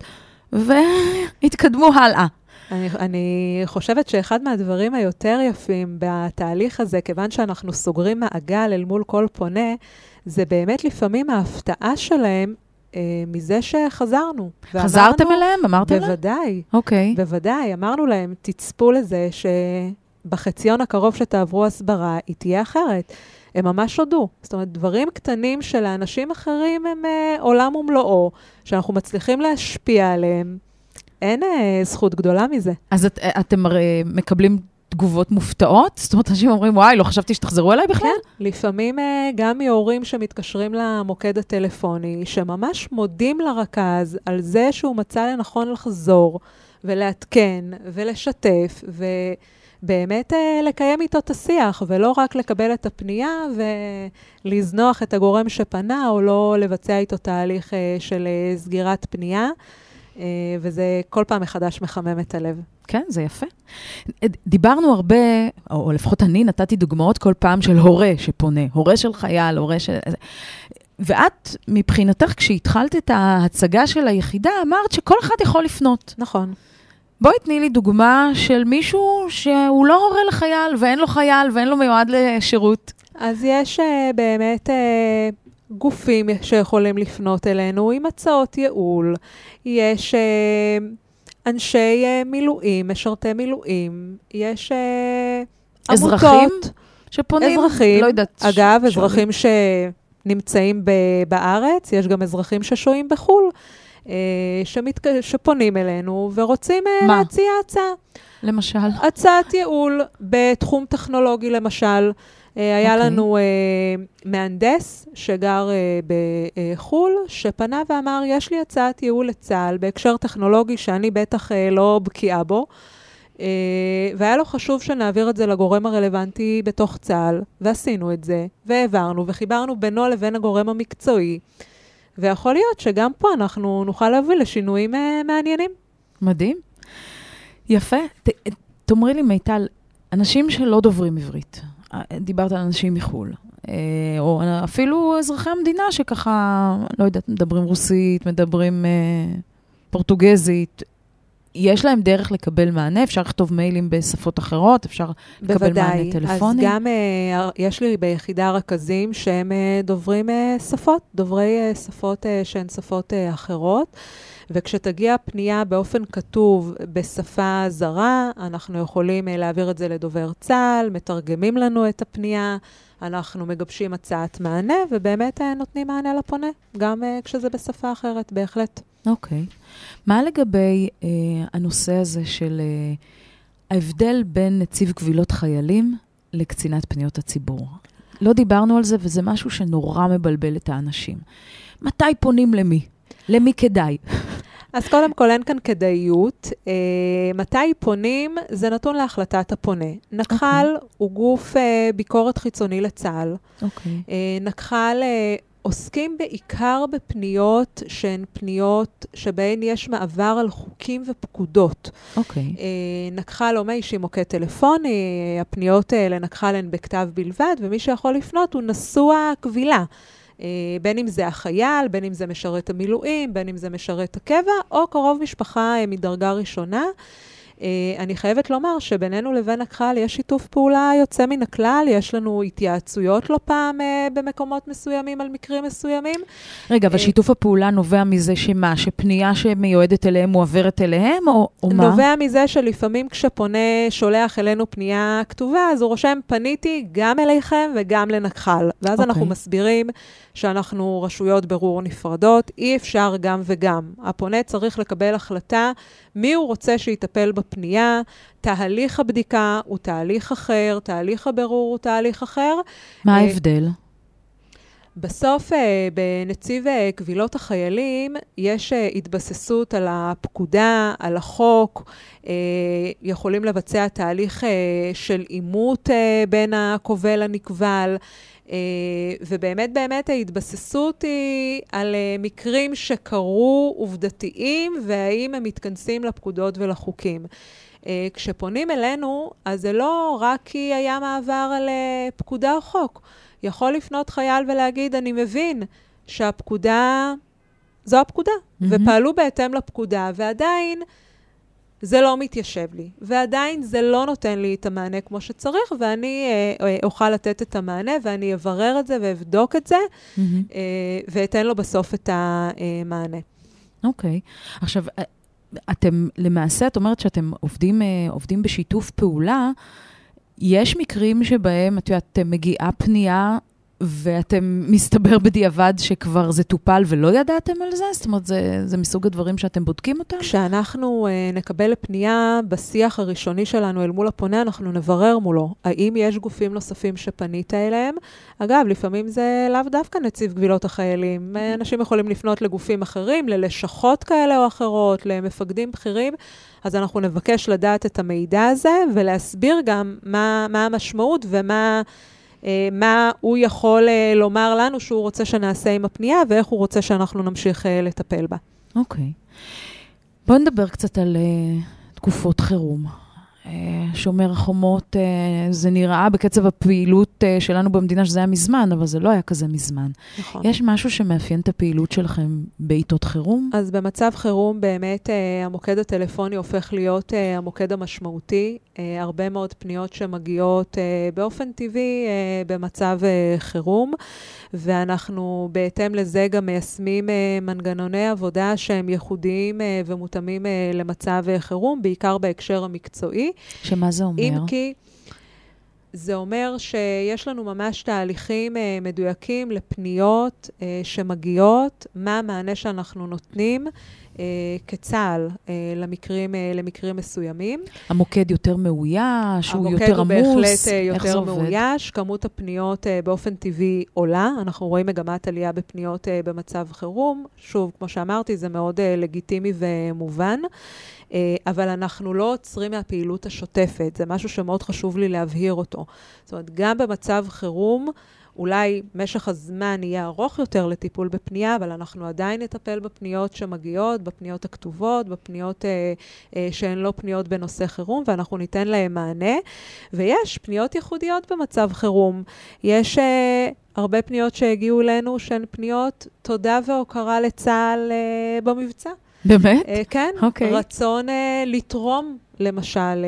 Speaker 3: והתקדמו הלאה.
Speaker 7: אני חושבת שאחד מהדברים היותר יפים בתהליך הזה, כיוון שאנחנו סוגרים מעגל אל מול כל פונה, זה באמת לפעמים ההפתעה שלהם מזה שחזרנו.
Speaker 3: חזרתם אליהם? אמרתם להם?
Speaker 7: בוודאי.
Speaker 3: אוקיי.
Speaker 7: בוודאי. אמרנו להם, תצפו לזה שבחציון הקרוב שתעברו הסברה, היא תהיה אחרת. הם ממש הודו. זאת אומרת, דברים קטנים של האנשים אחרים הם עולם ומלואו, שאנחנו מצליחים להשפיע עליהם. אין זכות גדולה מזה.
Speaker 3: אז אתם מקבלים תגובות מופתעות? זאת אומרת, אנשים אומרים, וואי, לא חשבתי שתחזרו אליי בכלל?
Speaker 7: כן, לפעמים גם מהורים שמתקשרים למוקד הטלפוני, שממש מודים לרכז על זה שהוא מצא לנכון לחזור ולעדכן ולשתף ובאמת לקיים איתו את השיח, ולא רק לקבל את הפנייה ולזנוח את הגורם שפנה, או לא לבצע איתו תהליך של סגירת פנייה. וזה כל פעם מחדש מחמם את הלב.
Speaker 3: כן, זה יפה. דיברנו הרבה, או לפחות אני נתתי דוגמאות כל פעם של הורה שפונה, הורה של חייל, הורה של... ואת, מבחינתך, כשהתחלת את ההצגה של היחידה, אמרת שכל אחד יכול לפנות.
Speaker 7: נכון.
Speaker 3: בואי תני לי דוגמה של מישהו שהוא לא הורה לחייל, ואין לו חייל, ואין לו מיועד לשירות.
Speaker 7: אז יש באמת... גופים שיכולים לפנות אלינו עם הצעות ייעול. יש אנשי מילואים, משרתי מילואים. יש
Speaker 3: אזרחים
Speaker 7: עמותות.
Speaker 3: שפונים?
Speaker 7: אזרחים.
Speaker 3: לא יודעת.
Speaker 7: אגב, אזרחים שנמצאים בארץ, יש גם אזרחים ששוהים בחול, שפונים אלינו ורוצים להציע הצעה.
Speaker 3: למשל?
Speaker 7: הצעת ייעול בתחום טכנולוגי למשל. היה לנו מהנדס שגר בחול, שפנה ואמר, יש לי הצעת ייעול לצה"ל בהקשר טכנולוגי שאני בטח לא בקיאה בו, והיה לו חשוב שנעביר את זה לגורם הרלוונטי בתוך צה"ל, ועשינו את זה, והעברנו, וחיברנו בינו לבין הגורם המקצועי, ויכול להיות שגם פה אנחנו נוכל להביא לשינויים מעניינים.
Speaker 3: מדהים. יפה. תאמרי לי, מיטל, אנשים שלא דוברים עברית, דיברת על אנשים מחול, או אפילו אזרחי המדינה שככה, לא יודעת, מדברים רוסית, מדברים פורטוגזית, יש להם דרך לקבל מענה, אפשר לכתוב מיילים בשפות אחרות, אפשר לקבל מענה טלפוני.
Speaker 7: אז גם יש לי ביחידה רכזים שהם דוברים שפות, דוברי שפות שהן שפות אחרות, וכשתגיע פנייה באופן כתוב בשפה זרה, אנחנו יכולים להעביר את זה לדובר צה"ל, מתרגמים לנו את הפנייה, אנחנו מגבשים הצעת מענה, ובאמת נותנים מענה לפונה, גם כשזה בשפה אחרת, בהחלט.
Speaker 3: אוקיי. מה לגבי הנושא הזה של ההבדל בין נציב קבילות חיילים לקצינת פניות הציבור? לא דיברנו על זה, וזה משהו שנורא מבלבל את האנשים. מתי פונים למי? למי כדאי?
Speaker 7: אז קודם כל אין כאן כדאיות. מתי פונים? זה נתון להחלטת הפונה. נקח"ל הוא גוף ביקורת חיצוני לצה"ל. נקח"ל עוסקים בעיקר בפניות שהן פניות שבהן יש מעבר על חוקים ופקודות. נקח"ל לא מאישים מוקד טלפוני, הפניות לנקח"ל הן בכתב בלבד, ומי שיכול לפנות הוא נשוא קבילה. בין אם זה החייל, בין אם זה משרת המילואים, בין אם זה משרת הקבע, או קרוב משפחה מדרגה ראשונה. אני חייבת לומר שבינינו לבין הקהל יש שיתוף פעולה יוצא מן הכלל, יש לנו התייעצויות לא פעם במקומות מסוימים על מקרים מסוימים.
Speaker 3: רגע, אבל שיתוף הפעולה נובע מזה שמה? שפנייה שמיועדת אליהם מועברת אליהם, או מה?
Speaker 7: נובע מזה שלפעמים כשפונה שולח אלינו פנייה כתובה, אז הוא רושם, פניתי גם אליכם וגם לנקח"ל. ואז אנחנו מסבירים שאנחנו רשויות ברור נפרדות, אי אפשר גם וגם. הפונה צריך לקבל החלטה מי הוא רוצה שיטפל בפנייה, תהליך הבדיקה הוא תהליך אחר, תהליך הבירור הוא תהליך אחר.
Speaker 3: מה ההבדל?
Speaker 7: בסוף, בנציב קבילות החיילים, יש התבססות על הפקודה, על החוק, יכולים לבצע תהליך של אימות בין הקובל לנקבל, ובאמת ההתבססות היא על מקרים שקרו עובדתיים, והאם הם מתכנסים לפקודות ולחוקים. כשפונים אלינו, אז זה לא רק כי היה מעבר על פקודה או חוק. יכול לפנות חייל ולהגיד, אני מבין שהפקודה, זו הפקודה, ופעלו בהתאם לפקודה, ועדיין זה לא מתיישב לי, ועדיין זה לא נותן לי את המענה כמו שצריך, ואני אוכל לתת את המענה, ואני אברר את זה ואבדוק את זה, ואתן לו בסוף את המענה.
Speaker 3: אוקיי. עכשיו, אתם, למעשה, את אומרת שאתם עובדים בשיתוף פעולה, יש מקרים שבהם, את יודעת, מגיעה פנייה, ואתם מסתבר בדיעבד שכבר זה טופל ולא ידעתם על זה? זאת אומרת, זה מסוג הדברים שאתם בודקים אותם?
Speaker 7: כשאנחנו נקבל פנייה בשיח הראשוני שלנו אל מול הפונה, אנחנו נברר מולו. האם יש גופים נוספים שפנית אליהם? אגב, לפעמים זה לאו דווקא נציב קבילות החיילים. אנשים יכולים לפנות לגופים אחרים, ללשכות כאלה או אחרות, למפקדים בכירים. אז אנחנו נבקש לדעת את המידע הזה, ולהסביר גם מה המשמעות ומה הוא יכול לומר לנו שהוא רוצה שנעשה עם הפנייה, ואיך הוא רוצה שאנחנו נמשיך לטפל בה.
Speaker 3: אוקיי. בואו נדבר קצת על תקופות חירום. שומר החומות, זה נראה בקצב הפעילות שלנו במדינה שזה היה מזמן, אבל זה לא היה כזה מזמן.
Speaker 7: נכון.
Speaker 3: יש משהו שמאפיין את הפעילות שלכם בעיתות חירום?
Speaker 7: אז במצב חירום באמת המוקד הטלפוני הופך להיות המוקד המשמעותי. הרבה מאוד פניות שמגיעות באופן טבעי במצב חירום, ואנחנו בהתאם לזה גם מיישמים מנגנוני עבודה שהם ייחודיים ומותאמים למצב חירום, בעיקר בהקשר המקצועי.
Speaker 3: שמה זה אומר?
Speaker 7: אם כי זה אומר שיש לנו ממש תהליכים מדויקים לפניות שמגיעות, מה המענה שאנחנו נותנים כצה"ל למקרים מסוימים.
Speaker 3: המוקד יותר מאויש, הוא יותר עמוס?
Speaker 7: המוקד הוא בהחלט יותר מאויש, כמות הפניות באופן טבעי עולה, אנחנו רואים מגמת עלייה בפניות במצב חירום, שוב, כמו שאמרתי, זה מאוד לגיטימי ומובן, אבל אנחנו לא עוצרים מהפעילות השוטפת, זה משהו שמאוד חשוב לי להבהיר אותו. זאת אומרת, גם במצב חירום, אולי משך הזמן יהיה ארוך יותר לטיפול בפנייה, אבל אנחנו עדיין נטפל בפניות שמגיעות, בפניות הכתובות, בפניות שהן לא פניות בנושא חירום, ואנחנו ניתן להם מענה. ויש פניות ייחודיות במצב חירום. יש הרבה פניות שהגיעו אלינו שהן פניות תודה והוקרה לצה"ל במבצע.
Speaker 3: באמת?
Speaker 7: כן,
Speaker 3: אוקיי.
Speaker 7: רצון לתרום, למשל,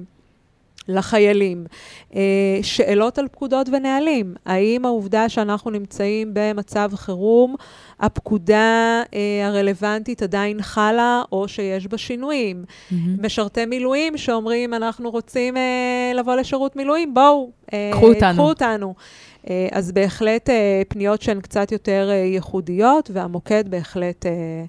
Speaker 7: לחיילים. שאלות על פקודות ונהלים. האם העובדה שאנחנו נמצאים במצב חירום, הפקודה הרלוונטית עדיין חלה, או שיש בה שינויים? משרתי מילואים שאומרים, אנחנו רוצים לבוא לשירות מילואים, בואו, קחו אותנו. אז בהחלט פניות שהן קצת יותר ייחודיות, והמוקד בהחלט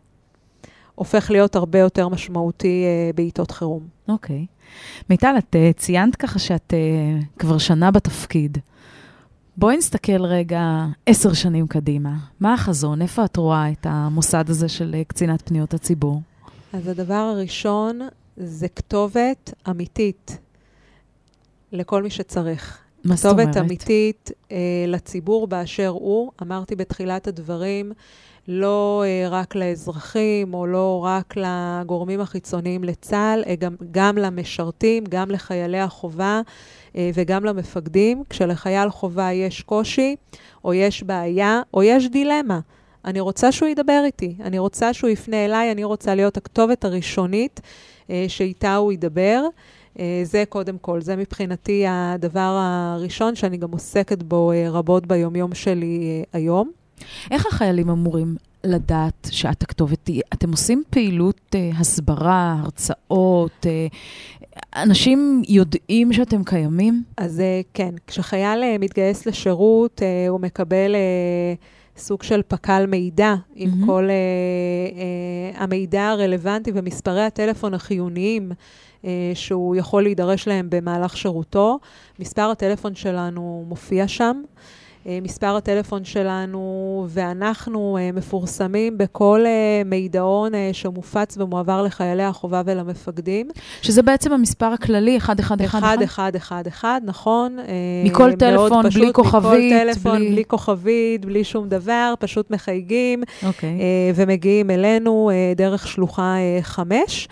Speaker 7: הופך להיות הרבה יותר משמעותי בעיתות חירום.
Speaker 3: אוקיי. מיטל, את ציינת ככה שאת כבר שנה בתפקיד. בואי נסתכל רגע 10 שנים קדימה. מה החזון? איפה את רואה את המוסד הזה של קצינת פניות הציבור?
Speaker 7: אז הדבר הראשון זה כתובת אמיתית לכל מי שצריך.
Speaker 3: מה זאת אומרת?
Speaker 7: כתובת אמיתית לציבור באשר הוא. אמרתי בתחילת הדברים, לא רק לאזרחים או לא רק לגורמים החיצוניים לצה"ל, גם למשרתים, גם לחיילי החובה וגם למפקדים. כשלחייל חובה יש קושי או יש בעיה או יש דילמה, אני רוצה שהוא ידבר איתי, אני רוצה שהוא יפנה אליי, אני רוצה להיות הכתובת הראשונית שאיתה הוא ידבר. זה קודם כל, זה מבחינתי הדבר הראשון שאני גם עוסקת בו רבות ביומיום שלי היום.
Speaker 3: איך החיילים אמורים לדעת שאת הכתובת? אתם עושים פעילות הסברה, הרצאות, אנשים יודעים שאתם קיימים?
Speaker 7: אז כן, כשחייל מתגייס לשירות, הוא מקבל סוג של פקל מידע, עם כל המידע הרלוונטי ומספרי הטלפון החיוניים, שהוא יכול להידרש להם במהלך שירותו. מספר הטלפון שלנו מופיע שם. מספר הטלפון שלנו ואנחנו מפורסמים בכל מידעון שמופץ ומועבר לחיילי החובה ולמפקדים.
Speaker 3: שזה בעצם המספר הכללי, 1111?
Speaker 7: 1111, נכון.
Speaker 3: מכל טלפון, בלי כוכבית?
Speaker 7: מכל טלפון, בלי כוכבית, בלי שום דבר, פשוט מחייגים ומגיעים אלינו דרך שלוחה 5.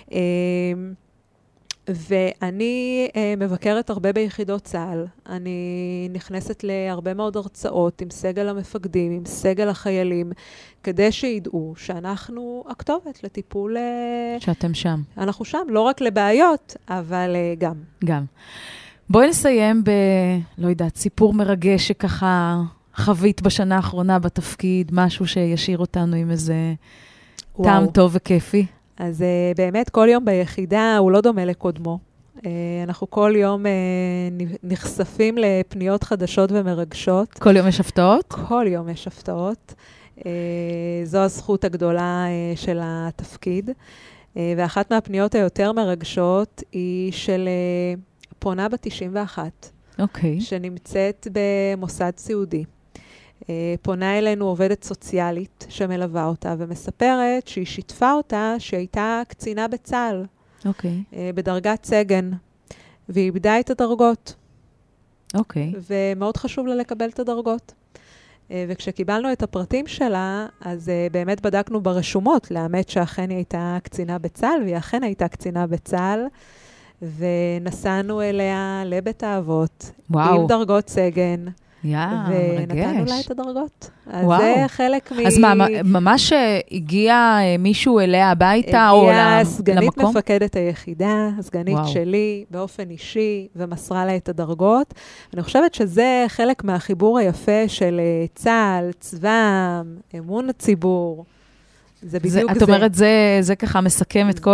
Speaker 7: ואני מבקרת הרבה ביחידות צה"ל. אני נכנסת להרבה מאוד הרצאות עם סגל המפקדים, עם סגל החיילים, כדי שידעו שאנחנו הכתובת לטיפול...
Speaker 3: שאתם שם.
Speaker 7: אנחנו שם, לא רק לבעיות, אבל גם.
Speaker 3: גם. בואי נסיים לא יודעת, סיפור מרגש שככה חווית בשנה האחרונה בתפקיד, משהו שישאיר אותנו עם איזה טעם טוב וכיפי.
Speaker 7: אז באמת כל יום ביחידה הוא לא דומה לקודמו. אנחנו כל יום נחשפים לפניות חדשות ומרגשות.
Speaker 3: כל יום יש הפתעות?
Speaker 7: כל יום יש הפתעות. זו הזכות הגדולה של התפקיד. ואחת מהפניות היותר מרגשות היא של פונה בת 91.
Speaker 3: אוקיי.
Speaker 7: שנמצאת במוסד סיעודי. פונה אלינו עובדת סוציאלית שמלווה אותה ומספרת שהיא שיתפה אותה שהייתה קצינה בצה"ל.
Speaker 3: אוקיי.
Speaker 7: בדרגת סגן. והיא איבדה את הדרגות.
Speaker 3: אוקיי.
Speaker 7: ומאוד חשוב לה לקבל את הדרגות. וכשקיבלנו את הפרטים שלה, אז באמת בדקנו ברשומות לאמת שאכן היא הייתה קצינה בצה"ל, והיא אכן הייתה קצינה בצה"ל. ונסענו אליה לבית האבות.
Speaker 3: וואו.
Speaker 7: עם דרגות סגן. ונתנו לה את הדרגות. אז זה חלק
Speaker 3: אז ממש הגיע מישהו אליה הביתה או למקום?
Speaker 7: הגיעה סגנית מפקדת היחידה, הסגנית שלי, באופן אישי, ומסרה לה את הדרגות. אני חושבת שזה חלק מהחיבור היפה של צה"ל, צבא, אמון הציבור. זה בדיוק זה.
Speaker 3: את אומרת, זה ככה מסכם את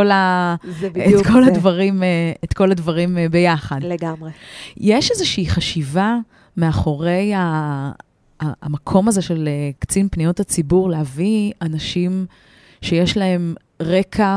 Speaker 3: כל הדברים ביחד.
Speaker 7: לגמרי.
Speaker 3: יש איזושהי חשיבה מאחורי המקום הזה של קצין פניות הציבור, להביא אנשים שיש להם רקע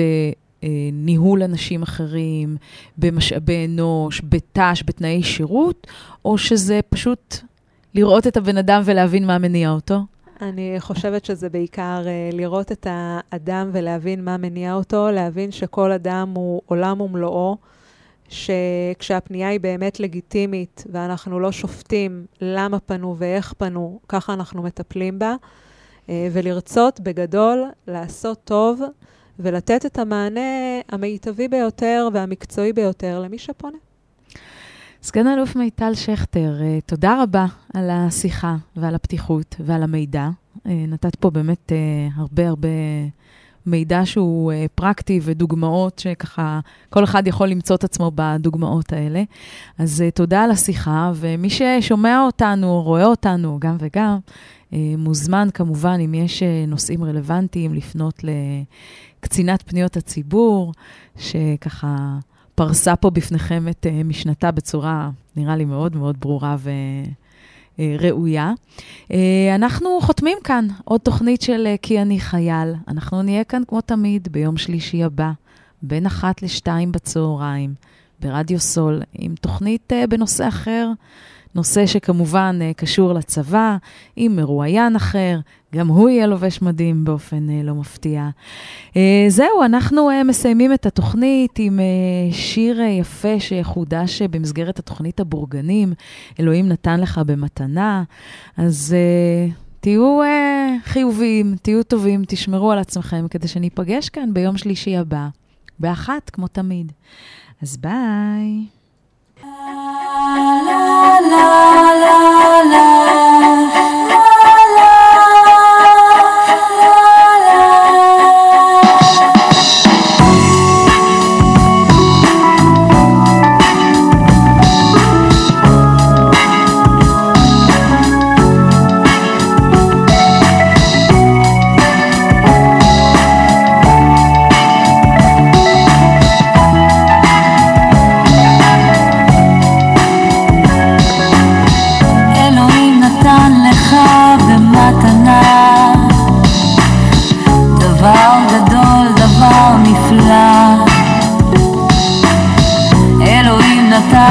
Speaker 3: בניהול אנשים אחרים, במשאבי אנוש, בתש, בתנאי שירות, או שזה פשוט לראות את הבן אדם ולהבין מה מניע אותו?
Speaker 7: אני חושבת שזה בעיקר לראות את האדם ולהבין מה מניע אותו, להבין שכל אדם הוא עולם ומלואו, שכשהפנייה היא באמת לגיטימית, ואנחנו לא שופטים למה פנו ואיך פנו, ככה אנחנו מטפלים בה, ולרצות בגדול לעשות טוב, ולתת את המענה המיטבי ביותר והמקצועי ביותר למי שפונה.
Speaker 3: סגן אלוף מיטל שכטר, תודה רבה על השיחה ועל הפתיחות ועל המידע. נתת פה באמת הרבה מידע שהוא פרקטי ודוגמאות שככה כל אחד יכול למצוא את עצמו בדוגמאות האלה. אז תודה על השיחה, ומי ששומע אותנו, רואה אותנו גם וגם, מוזמן כמובן אם יש נושאים רלוונטיים לפנות לקצינת פניות הציבור, שככה פרסה פה בפניכם את משנתה בצורה נראה לי מאוד מאוד ברורה ראויה. אנחנו חותמים כאן עוד תוכנית של כי אני חייל. אנחנו נהיה כאן כמו תמיד ביום שלישי הבא, בין 1 ל-2 בצהריים, ברדיו סול, עם תוכנית בנושא אחר, נושא שכמובן קשור לצבא, עם מרואיין אחר, גם הוא יהיה לובש מדים באופן לא מפתיע. זהו, אנחנו מסיימים את התוכנית עם שיר יפה שחודש במסגרת התוכנית הבורגנים, אלוהים נתן לך במתנה. אז תהיו חיוביים, תהיו טובים, תשמרו על עצמכם כדי שניפגש כאן ביום שלישי הבא, באחת כמו תמיד. אז ביי. La la la la la la la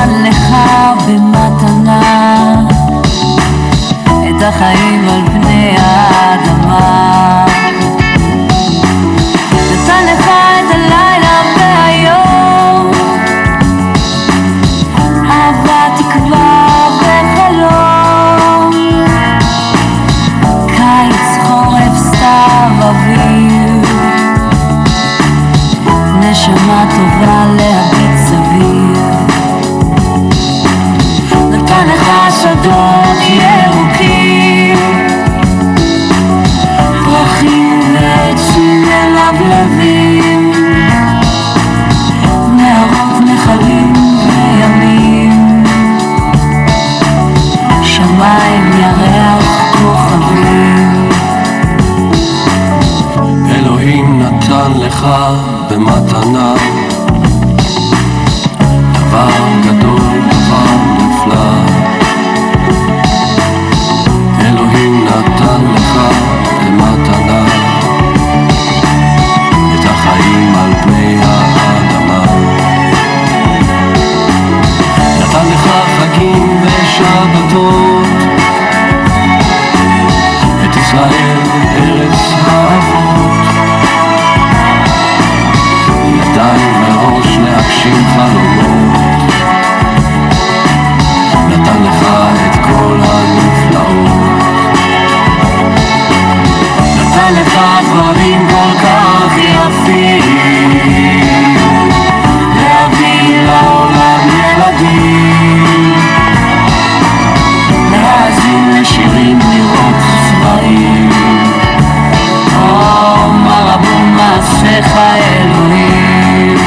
Speaker 6: נתן לך במתנה את החיים על פני האדמה. נתן לך את הלילה והיום, אהבה, תקווה וחלום, קיץ, חורף, סתיו, אביב, נשמה טובה להביט סביב. נתן לך שדות ירוקים, פרחים ועצים ולבלבים, נהרות, נחלים וימים, שמיים, ירח, כוכבים.
Speaker 8: אלוהים נתן לך במתנה דבר גדול, דבר נפלא. אלוהים נתן לך במתנה את החיים על פני האדמה. נתן לך חגים ושבתות, את ישראל ארץ האבות, ידיים מראש להגשים חלומות. נתן לך את כל הנפלאות, נתן לך דברים כל כך יפים, להביא לעולם ילדים, להאזין לשירים, לראות צבעים. מה רבו מעשיך אלוהים.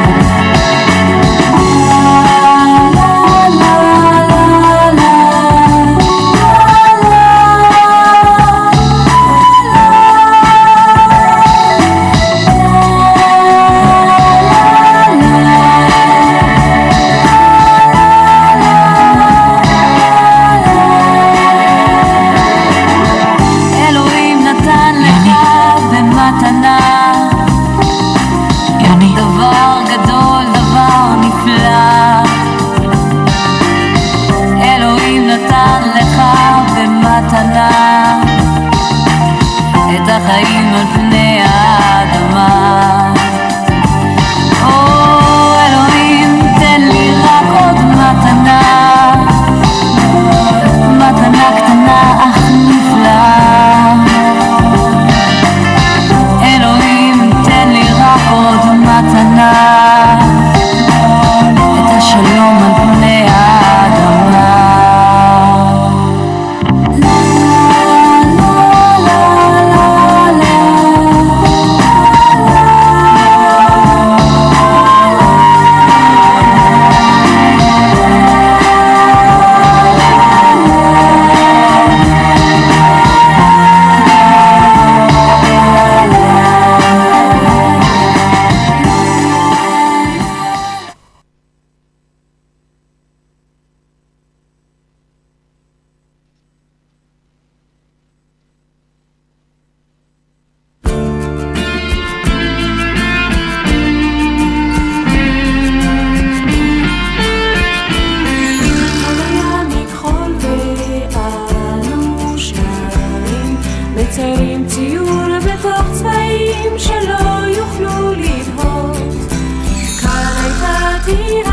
Speaker 6: את החיים על פני האדמה. או אלוהים, תן לי רק עוד מתנה, מתנה קטנה אך נפלאה. אלוהים, תן לי רק עוד מתנה, את השלום על פני האדמה. מציירים ציור בתוך צבעים שלא יוכלו לבהות. כאן הייתה טירה